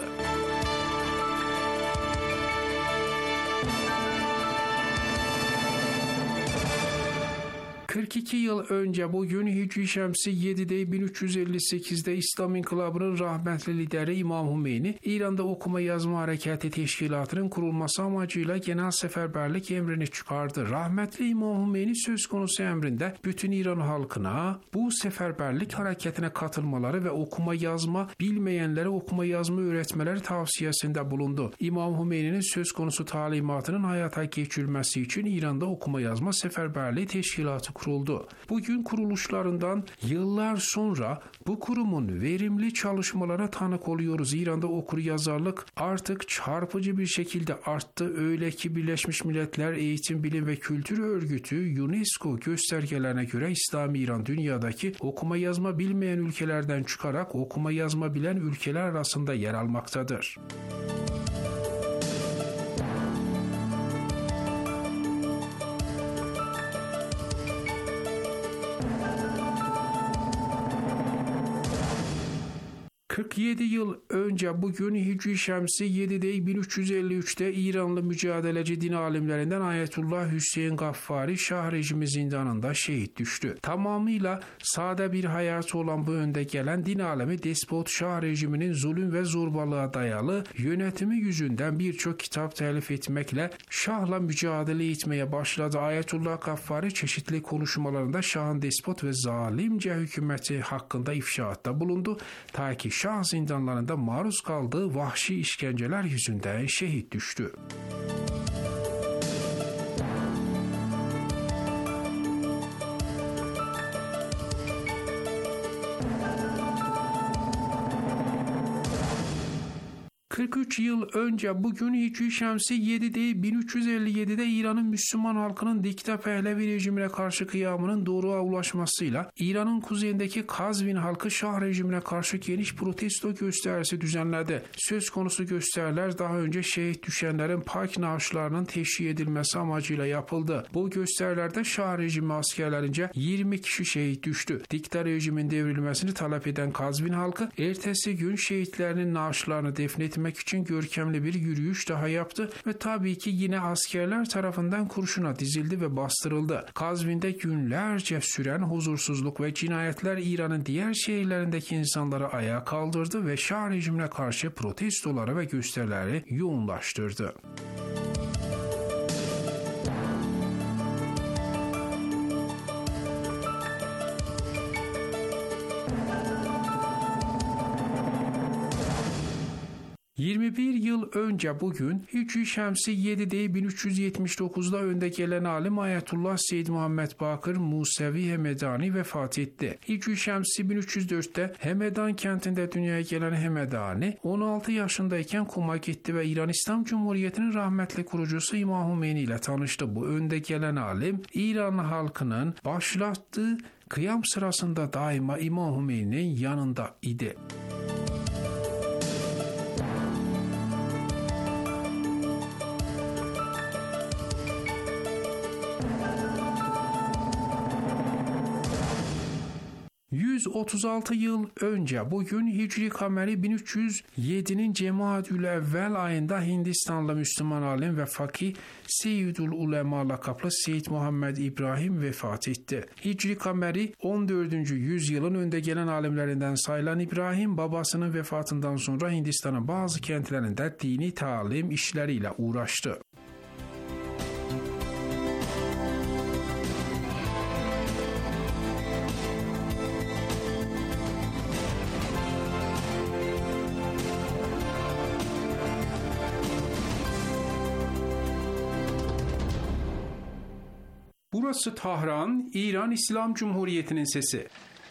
[SPEAKER 7] ...42 yıl önce bugün Hicri Şemsi 7'de 1358'de İslam İnkılabı'nın rahmetli lideri İmam Hümeyni, İran'da okuma yazma hareketi teşkilatının kurulması amacıyla genel seferberlik emrini çıkardı. Rahmetli İmam Hümeyni söz konusu emrinde bütün İran halkına bu seferberlik hareketine katılmaları ve okuma yazma bilmeyenlere okuma yazma öğretmeleri tavsiyesinde bulundu. İmam Hümeyni'nin söz konusu talimatının hayata geçirilmesi için İran'da okuma yazma seferberliği teşkilatı kuruldu. Bugün kuruluşlarından yıllar sonra bu kurumun verimli çalışmalara tanık oluyoruz. İran'da okur yazarlık artık çarpıcı bir şekilde arttı. Öyle ki Birleşmiş Milletler Eğitim, Bilim ve Kültür Örgütü UNESCO göstergelerine göre İslami İran dünyadaki okuma yazma bilmeyen ülkelerden çıkarak okuma yazma bilen ülkeler arasında yer almaktadır. 47 yıl önce bugün Hicri Şemsi 7'de 1353'te İranlı mücadeleci din alimlerinden Ayetullah Hüseyin Gaffari Şah rejimi zindanında şehit düştü. Tamamıyla sade bir hayatı olan bu önde gelen din alemi despot Şah rejiminin zulüm ve zorbalığa dayalı yönetimi yüzünden birçok kitap telif etmekle Şah'la mücadele etmeye başladı. Ayetullah Gaffari çeşitli konuşmalarında Şah'ın despot ve zalimce hükümeti hakkında ifşaatta bulundu. Ta ki Şah zindanlarında maruz kaldığı vahşi işkenceler yüzünden şehit düştü. ...43 yıl önce bugün Hicri Şemsi 7'de 1357'de İran'ın Müslüman halkının dikta Pehlevi rejimine karşı kıyamının doğruğa ulaşmasıyla İran'ın kuzeyindeki Kazvin halkı Şah rejimine karşı geniş protesto gösterisi düzenledi. Söz konusu gösteriler daha önce şehit düşenlerin pak naaşlarının teşhir edilmesi amacıyla yapıldı. Bu gösterilerde Şah rejimi askerlerince 20 kişi şehit düştü. Dikta rejimin devrilmesini talep eden Kazvin halkı ertesi gün şehitlerinin naaşlarını defnetmek için görkemli bir yürüyüş daha yaptı ve tabii ki yine askerler tarafından kurşuna dizildi ve bastırıldı. Kazvin'de günlerce süren huzursuzluk ve cinayetler İran'ın diğer şehirlerindeki insanları ayağa kaldırdı ve Şah rejimine karşı protestoları ve gösterileri yoğunlaştırdı. ...21 yıl önce bugün Hicri Şemsi 7'de 1379'da önde gelen alim Ayetullah Seyyid Muhammed Bakır Musevi Hemedani vefat etti. Hicri Şemsi 1304'te Hemedan kentinde dünyaya gelen Hemedani 16 yaşındayken Kum'a gitti ve İran İslam Cumhuriyeti'nin rahmetli kurucusu İmam Hümeyni ile tanıştı. Bu önde gelen alim İran halkının başlattığı kıyam sırasında daima İmam Hümeyni'nin yanında idi. ...136 yıl önce bugün Hicri Kameri 1307'nin Cemadülevvel ayında Hindistanlı Müslüman alim ve fakih Seyyidül Ulema lakaplı Seyyid Muhammed İbrahim vefat etti. Hicri Kameri 14. yüzyılın önde gelen alimlerinden sayılan İbrahim babasının vefatından sonra Hindistan'ın bazı kentlerinde dini talim işleriyle uğraştı. Burası Tahran, İran İslam Cumhuriyeti'nin sesi.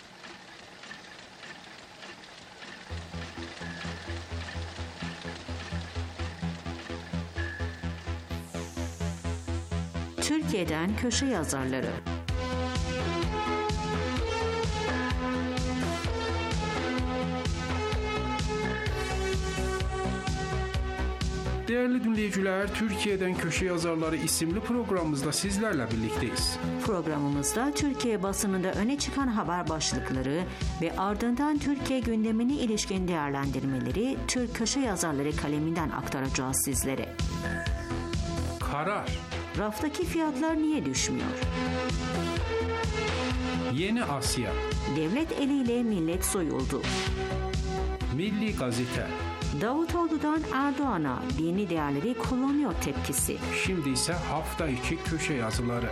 [SPEAKER 4] Türkiye'den köşe yazarları.
[SPEAKER 7] Değerli dinleyiciler, Türkiye'den Köşe Yazarları isimli programımızda sizlerle birlikteyiz.
[SPEAKER 4] Programımızda Türkiye basınında öne çıkan haber başlıkları ve ardından Türkiye gündemine ilişkin değerlendirmeleri Türk Köşe Yazarları kaleminden aktaracağız sizlere.
[SPEAKER 7] Karar.
[SPEAKER 4] Raftaki fiyatlar niye düşmüyor?
[SPEAKER 7] Yeni Asya.
[SPEAKER 4] Devlet eliyle millet soyuldu.
[SPEAKER 7] Milli Gazete.
[SPEAKER 4] Davutoğlu'dan Erdoğan'a dini değerleri kullanıyor tepkisi.
[SPEAKER 7] Şimdi ise hafta içi köşe yazıları.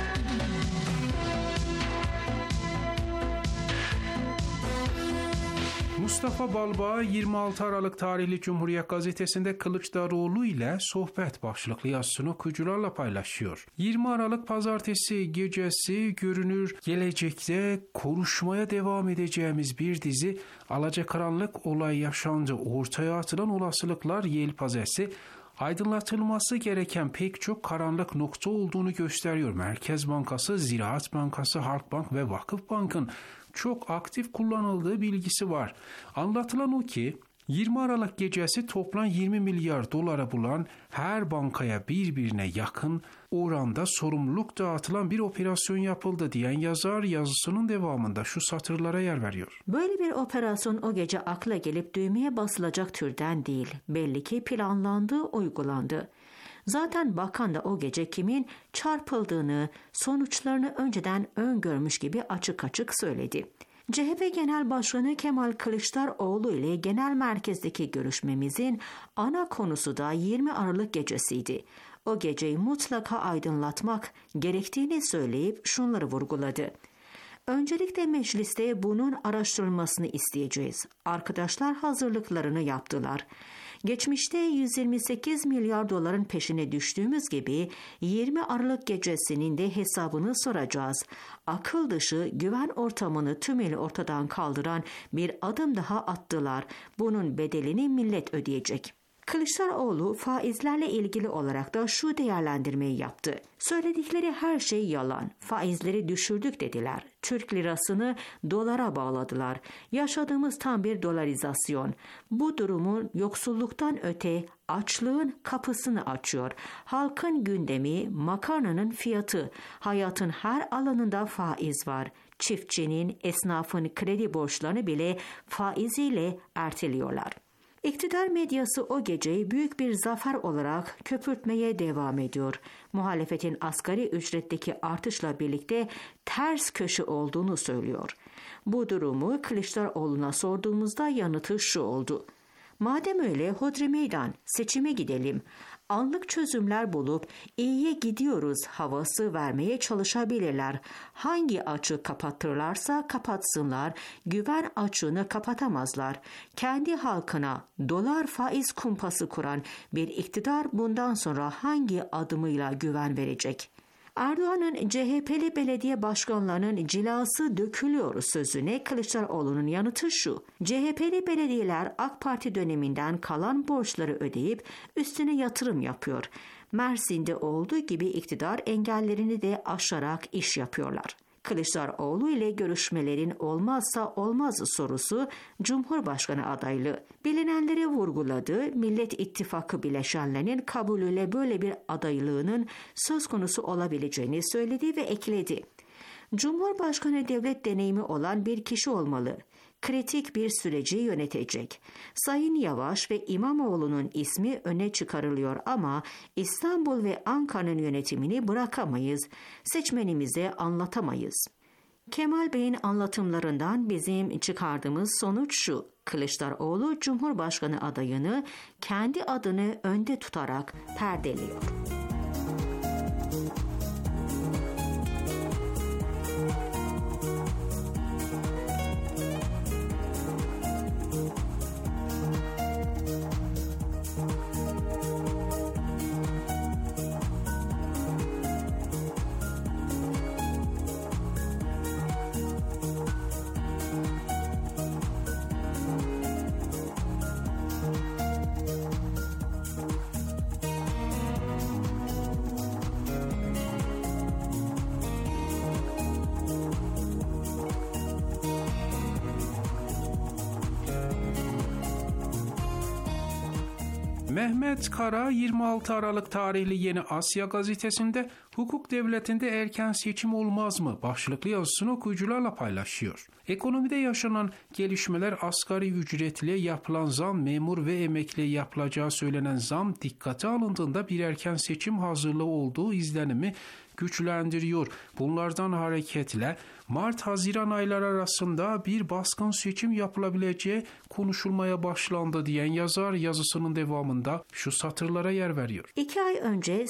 [SPEAKER 7] Mustafa Balbağ 26 Aralık tarihli Cumhuriyet Gazetesi'nde Kılıçdaroğlu ile sohbet başlıklı yazısını okuyucularla paylaşıyor. 20 Aralık Pazartesi gecesi görünür gelecekte konuşmaya devam edeceğimiz bir dizi alacakaranlık olay yaşandı. Ortaya atılan olasılıklar yelpazesi aydınlatılması gereken pek çok karanlık nokta olduğunu gösteriyor. Merkez Bankası, Ziraat Bankası, Halkbank ve Vakıfbank'ın çok aktif kullanıldığı bilgisi var. Anlatılan o ki 20 Aralık gecesi toplam 20 milyar dolara bulan her bankaya birbirine yakın oranda sorumluluk dağıtılan bir operasyon yapıldı diyen yazar yazısının devamında şu satırlara yer veriyor.
[SPEAKER 4] Böyle bir operasyon o gece akla gelip düğmeye basılacak türden değil. Belli ki planlandı, uygulandı. Zaten bakan da o gece kimin çarpıldığını, sonuçlarını önceden öngörmüş gibi açık açık söyledi. CHP Genel Başkanı Kemal Kılıçdaroğlu ile genel merkezdeki görüşmemizin ana konusu da 20 Aralık gecesiydi. O geceyi mutlaka aydınlatmak gerektiğini söyleyip şunları vurguladı. Öncelikle mecliste bunun araştırılmasını isteyeceğiz. Arkadaşlar hazırlıklarını yaptılar. Geçmişte 128 milyar doların peşine düştüğümüz gibi 20 Aralık gecesinin de hesabını soracağız. Akıl dışı güven ortamını tümüyle ortadan kaldıran bir adım daha attılar. Bunun bedelini millet ödeyecek. Kılıçdaroğlu faizlerle ilgili olarak da şu değerlendirmeyi yaptı. Söyledikleri her şey yalan. Faizleri düşürdük dediler. Türk lirasını dolara bağladılar. Yaşadığımız tam bir dolarizasyon. Bu durumun yoksulluktan öte açlığın kapısını açıyor. Halkın gündemi, makarnanın fiyatı. Hayatın her alanında faiz var. Çiftçinin, esnafın kredi borçlarını bile faiziyle erteliyorlar. İktidar medyası o geceyi büyük bir zafer olarak köpürtmeye devam ediyor. Muhalefetin asgari ücretteki artışla birlikte ters köşe olduğunu söylüyor. Bu durumu Kılıçdaroğlu'na sorduğumuzda yanıtı şu oldu. Madem öyle hodri meydan, seçime gidelim. Anlık çözümler bulup iyiye gidiyoruz havası vermeye çalışabilirler. Hangi açığı kapatırlarsa kapatsınlar, güven açığını kapatamazlar. Kendi halkına dolar faiz kumpası kuran bir iktidar bundan sonra hangi adımıyla güven verecek? Erdoğan'ın CHP'li belediye başkanlarının cilası dökülüyor sözüne Kılıçdaroğlu'nun yanıtı şu. CHP'li belediyeler AK Parti döneminden kalan borçları ödeyip üstüne yatırım yapıyor. Mersin'de olduğu gibi iktidar engellerini de aşarak iş yapıyorlar. Kılıçdaroğlu ile görüşmelerin olmazsa olmaz sorusu Cumhurbaşkanı adaylığı. Bilinenleri vurguladı, Millet İttifakı bileşenlerinin kabulüyle böyle bir adaylığının söz konusu olabileceğini söyledi ve ekledi. Cumhurbaşkanı devlet deneyimi olan bir kişi olmalı. Kritik bir süreci yönetecek. Sayın Yavaş ve İmamoğlu'nun ismi öne çıkarılıyor ama İstanbul ve Ankara'nın yönetimini bırakamayız. Seçmenimize anlatamayız. Kemal Bey'in anlatımlarından bizim çıkardığımız sonuç şu. Kılıçdaroğlu Cumhurbaşkanı adayını kendi adını önde tutarak perdeliyor.
[SPEAKER 7] Mehmet Kara 26 Aralık tarihli Yeni Asya gazetesinde hukuk devletinde erken seçim olmaz mı başlıklı yazısını okuyucularla paylaşıyor. Ekonomide yaşanan gelişmeler, asgari ücretliye yapılan zam, memur ve emekliye yapılacağı söylenen zam dikkate alındığında bir erken seçim hazırlığı olduğu izlenimi güçlendiriyor. Bunlardan hareketle Mart-Haziran ayları arasında bir baskın seçim yapılabileceği konuşulmaya başlandı diyen yazar yazısının devamında şu satırlara yer veriyor.
[SPEAKER 4] 2 ay önce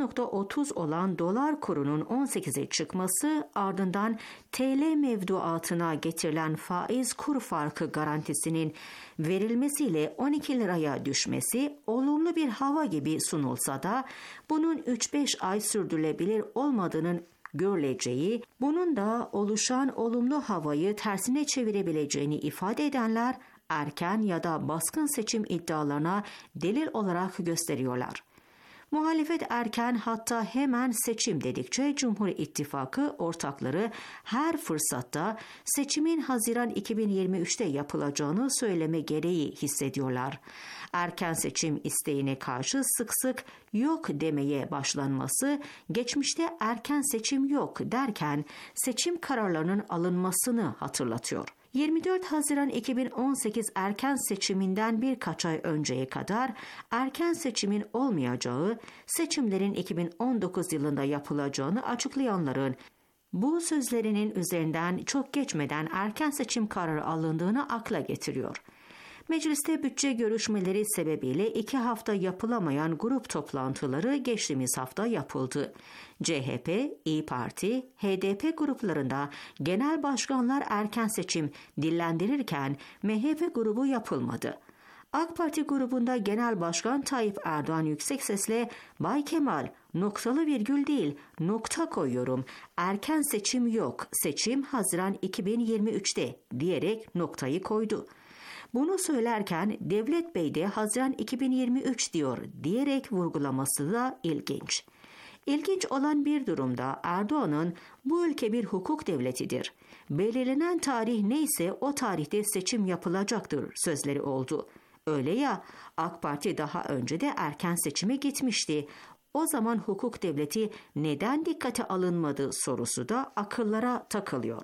[SPEAKER 4] 8.30 olan dolar kurunun 18'e çıkması, ardından TL mevduatına getirilen faiz kur farkı garantisinin verilmesiyle 12 liraya düşmesi olumlu bir hava gibi sunulsa da bunun 3-5 ay sürdürülebilir olmadığının görüleceği, bunun da oluşan olumlu havayı tersine çevirebileceğini ifade edenler erken ya da baskın seçim iddialarına delil olarak gösteriyorlar. Muhalefet erken, hatta hemen seçim dedikçe Cumhur İttifakı ortakları her fırsatta seçimin Haziran 2023'te yapılacağını söyleme gereği hissediyorlar. Erken seçim isteğine karşı sık sık yok demeye başlanması, geçmişte erken seçim yok derken seçim kararlarının alınmasını hatırlatıyor. 24 Haziran 2018 erken seçiminden birkaç ay önceye kadar erken seçimin olmayacağı, seçimlerin 2019 yılında yapılacağını açıklayanların bu sözlerinin üzerinden çok geçmeden erken seçim kararı alındığını akla getiriyor. Mecliste bütçe görüşmeleri sebebiyle 2 hafta yapılamayan grup toplantıları geçtiğimiz hafta yapıldı. CHP, İYİ Parti, HDP gruplarında genel başkanlar erken seçim dillendirirken MHP grubu yapılmadı. AK Parti grubunda Genel Başkan Tayyip Erdoğan yüksek sesle "Bay Kemal, noktalı virgül değil, nokta koyuyorum. Erken seçim yok. Seçim Haziran 2023'te" diyerek noktayı koydu. Bunu söylerken Devlet Bey de Haziran 2023 diyor diyerek vurgulaması da ilginç. İlginç olan bir durumda Erdoğan'ın "Bu ülke bir hukuk devletidir. Belirlenen tarih neyse o tarihte seçim yapılacaktır" sözleri oldu. Öyle ya, AK Parti daha önce de erken seçime gitmişti. O zaman hukuk devleti neden dikkate alınmadı sorusu da akıllara takılıyor.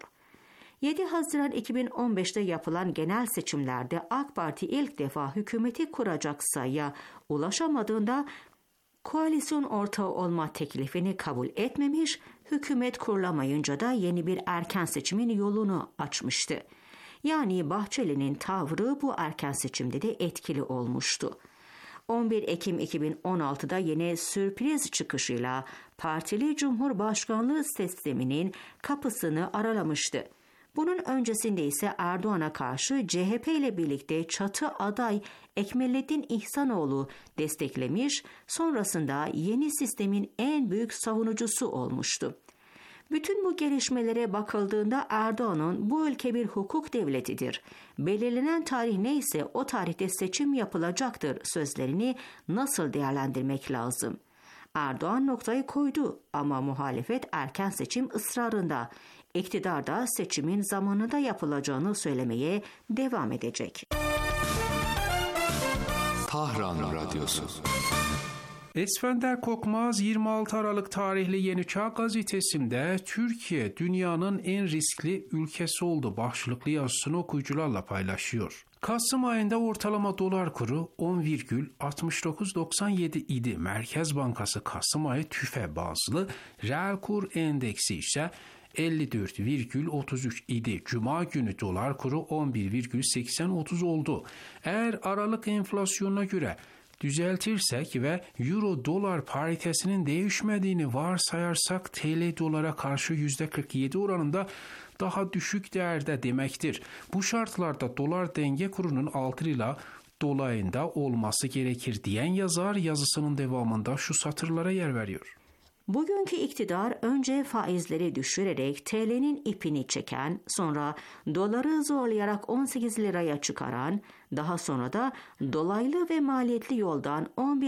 [SPEAKER 4] 7 Haziran 2015'te yapılan genel seçimlerde AK Parti ilk defa hükümeti kuracak sayıya ulaşamadığında koalisyon ortağı olma teklifini kabul etmemiş, hükümet kurulamayınca da yeni bir erken seçimin yolunu açmıştı. Yani Bahçeli'nin tavrı bu erken seçimde de etkili olmuştu. 11 Ekim 2016'da yine sürpriz çıkışıyla partili Cumhurbaşkanlığı sisteminin kapısını aralamıştı. Bunun öncesinde ise Erdoğan'a karşı CHP ile birlikte çatı aday Ekmelettin İhsanoğlu desteklemiş, sonrasında yeni sistemin en büyük savunucusu olmuştu. Bütün bu gelişmelere bakıldığında Erdoğan'ın "Bu ülke bir hukuk devletidir. Belirlenen tarih neyse o tarihte seçim yapılacaktır" sözlerini nasıl değerlendirmek lazım? Erdoğan noktayı koydu ama muhalefet erken seçim ısrarında. İktidar da seçimin zamanında yapılacağını söylemeye devam edecek.
[SPEAKER 8] Tahran Radyosu.
[SPEAKER 7] Esfender Korkmaz 26 Aralık tarihli Yeni Çağ gazetesinde "Türkiye dünyanın en riskli ülkesi oldu" başlıklı yazısını okuyucularla paylaşıyor. Kasım ayında ortalama dolar kuru 10,6997 idi. Merkez Bankası Kasım ayı tüfe bazlı, reel kur endeksi ise 54,33 idi. Cuma günü dolar kuru 11,8030 oldu. Eğer Aralık enflasyonuna göre düzeltirsek ve Euro dolar paritesinin değişmediğini varsayarsak TL dolara karşı %47 oranında daha düşük değerde demektir. Bu şartlarda dolar denge kurunun 6 lira dolayında olması gerekir diyen yazar yazısının devamında şu satırlara yer veriyor.
[SPEAKER 4] Bugünkü iktidar önce faizleri düşürerek TL'nin ipini çeken, sonra doları zorlayarak 18 liraya çıkaran, daha sonra da dolaylı ve maliyetli yoldan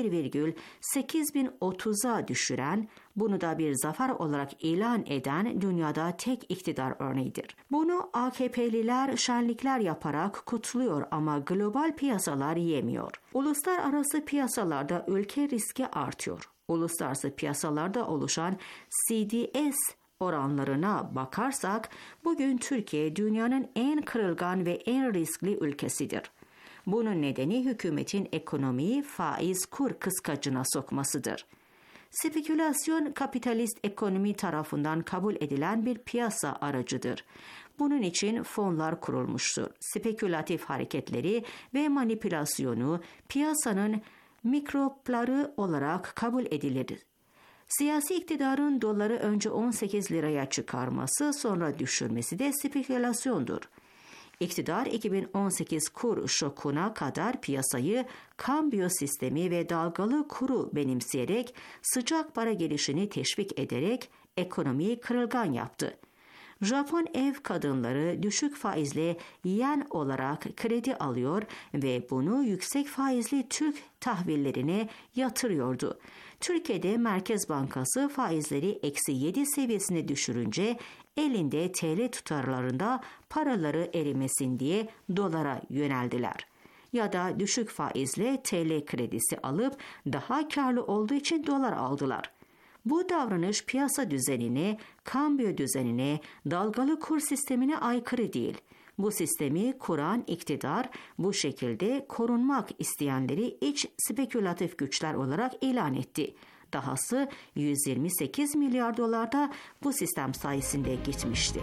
[SPEAKER 4] 11,8030'a düşüren, bunu da bir zafer olarak ilan eden dünyada tek iktidar örneğidir. Bunu AKP'liler şenlikler yaparak kutluyor ama global piyasalar yemiyor. Uluslararası piyasalarda ülke riski artıyor. Uluslararası piyasalarda oluşan CDS oranlarına bakarsak bugün Türkiye dünyanın en kırılgan ve en riskli ülkesidir. Bunun nedeni hükümetin ekonomiyi faiz kur kıskacına sokmasıdır. Spekülasyon kapitalist ekonomi tarafından kabul edilen bir piyasa aracıdır. Bunun için fonlar kurulmuştur. Spekülatif hareketleri ve manipülasyonu piyasanın mikropları olarak kabul edilir. Siyasi iktidarın doları önce 18 liraya çıkarması, sonra düşürmesi de spekülasyondur. İktidar 2018 kur şokuna kadar piyasayı kambiyo sistemi ve dalgalı kuru benimseyerek sıcak para gelişini teşvik ederek ekonomiyi kırılgan yaptı. Japon ev kadınları düşük faizli yen olarak kredi alıyor ve bunu yüksek faizli Türk tahvillerine yatırıyordu. Türkiye'de Merkez Bankası faizleri -7 seviyesine düşürünce elinde TL tutarlarında paraları erimesin diye dolara yöneldiler. Ya da düşük faizle TL kredisi alıp daha karlı olduğu için dolar aldılar. Bu davranış piyasa düzenine, kambiyo düzenine, dalgalı kur sistemine aykırı değil. Bu sistemi kuran iktidar bu şekilde korunmak isteyenleri iç spekülatif güçler olarak ilan etti. Dahası 128 milyar dolar da bu sistem sayesinde gitmişti.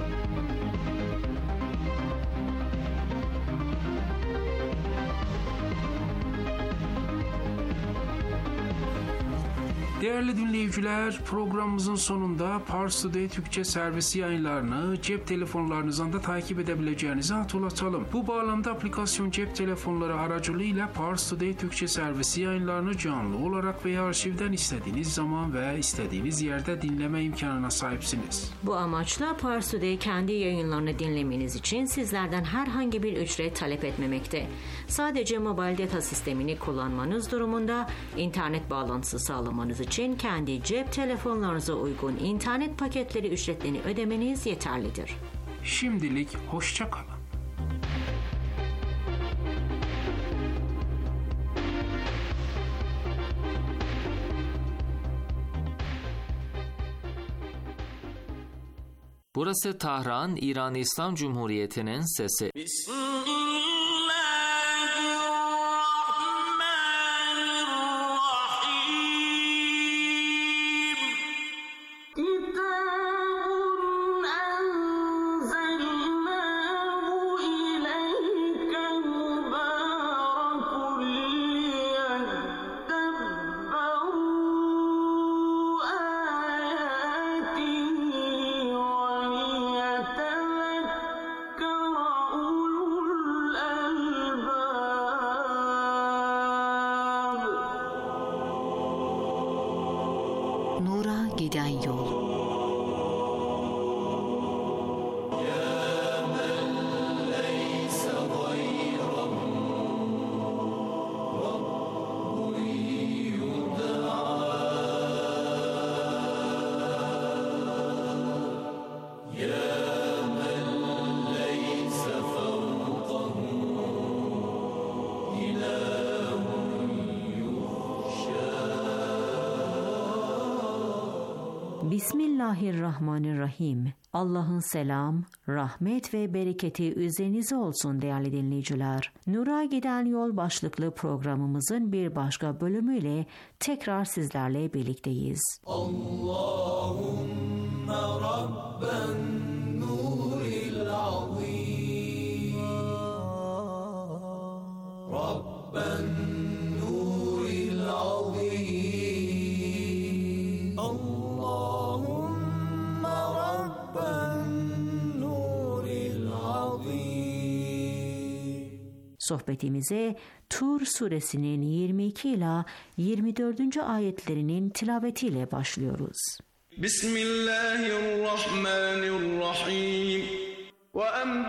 [SPEAKER 7] Değerli dinleyiciler, programımızın sonunda Pars Today Türkçe servisi yayınlarını cep telefonlarınızdan da takip edebileceğinizi hatırlatalım. Bu bağlamda aplikasyon cep telefonları aracılığıyla Pars Today Türkçe servisi yayınlarını canlı olarak veya arşivden istediğiniz zaman ve istediğiniz yerde dinleme imkanına sahipsiniz.
[SPEAKER 4] Bu amaçla Pars Today kendi yayınlarını dinlemeniz için sizlerden herhangi bir ücret talep etmemekte. Sadece mobil data sistemini kullanmanız durumunda internet bağlantısı sağlamanız için kendi cep telefonlarınıza uygun internet paketleri ücretlerini ödemeniz yeterlidir.
[SPEAKER 7] Şimdilik hoşça kalın.
[SPEAKER 1] Burası Tahran, İran İslam Cumhuriyeti'nin sesi.
[SPEAKER 2] Nura giden yol.
[SPEAKER 4] Bismillahirrahmanirrahim. Allah'ın selam, rahmet ve bereketi üzerinize olsun değerli dinleyiciler. Nur'a giden yol başlıklı programımızın bir başka bölümüyle tekrar sizlerle birlikteyiz.
[SPEAKER 3] Allahümme Rabben nuril azim Rabben nuril azim
[SPEAKER 4] Sohbetimize Tur suresinin 22 ila 24. ayetlerinin tilavetiyle başlıyoruz.
[SPEAKER 3] Bismillahirrahmanirrahim. Ve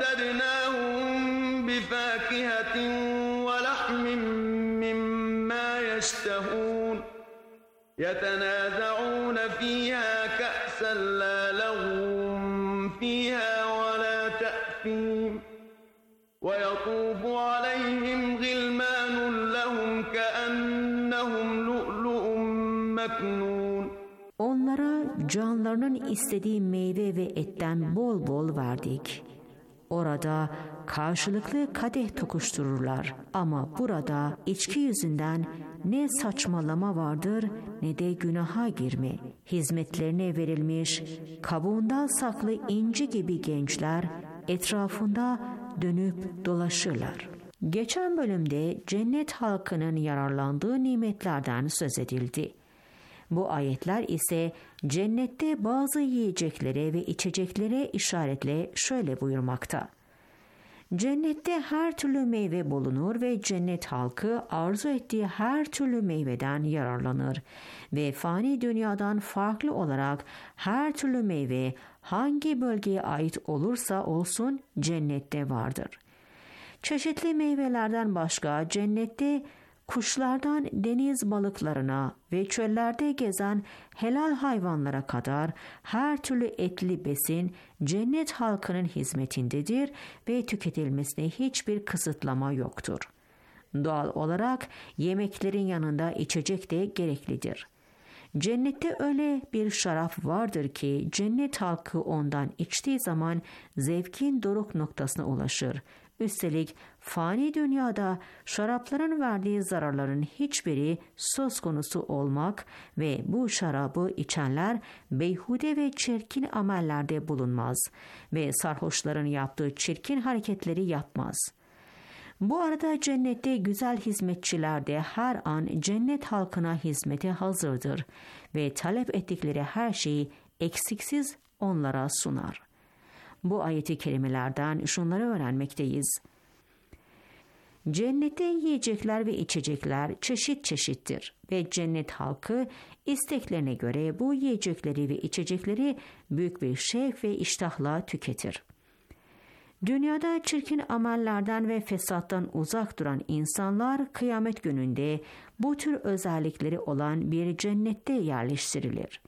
[SPEAKER 3] emdednâhum bifâkihetin ve lahmin mimmâ yeştehûn. يتنازعون فيها كأسا لا لغو فيها ولا تأثيم ويطوف عليهم غلمان لهم كأنهم لؤلؤ مكنون.
[SPEAKER 4] Onlara canlarının istediği meyve ve etten bol bol verdik. Orada karşılıklı kadeh tokuştururlar ama burada içki yüzünden ne saçmalama vardır ne de günaha girme. Hizmetlerine verilmiş kabuğunda saklı inci gibi gençler etrafında dönüp dolaşırlar. Geçen bölümde cennet halkının yararlandığı nimetlerden söz edildi. Bu ayetler ise cennette bazı yiyeceklere ve içeceklere işaretle şöyle buyurmakta. Cennette her türlü meyve bulunur ve cennet halkı arzu ettiği her türlü meyveden yararlanır ve fani dünyadan farklı olarak her türlü meyve hangi bölgeye ait olursa olsun cennette vardır. Çeşitli meyvelerden başka cennette kuşlardan deniz balıklarına ve çöllerde gezen helal hayvanlara kadar her türlü etli besin cennet halkının hizmetindedir ve tüketilmesine hiçbir kısıtlama yoktur. Doğal olarak yemeklerin yanında içecek de gereklidir. Cennette öyle bir şarap vardır ki cennet halkı ondan içtiği zaman zevkin doruk noktasına ulaşır. Üstelik fani dünyada şarapların verdiği zararların hiçbiri söz konusu olmak ve bu şarabı içenler beyhude ve çirkin amellerde bulunmaz ve sarhoşların yaptığı çirkin hareketleri yapmaz. Bu arada cennette güzel hizmetçiler de her an cennet halkına hizmete hazırdır ve talep ettikleri her şeyi eksiksiz onlara sunar. Bu ayeti kerimelerden şunları öğrenmekteyiz. Cennette yiyecekler ve içecekler çeşit çeşittir ve cennet halkı isteklerine göre bu yiyecekleri ve içecekleri büyük bir şevk ve iştahla tüketir. Dünyada çirkin amellerden ve fesattan uzak duran insanlar kıyamet gününde bu tür özellikleri olan bir cennette yerleştirilir.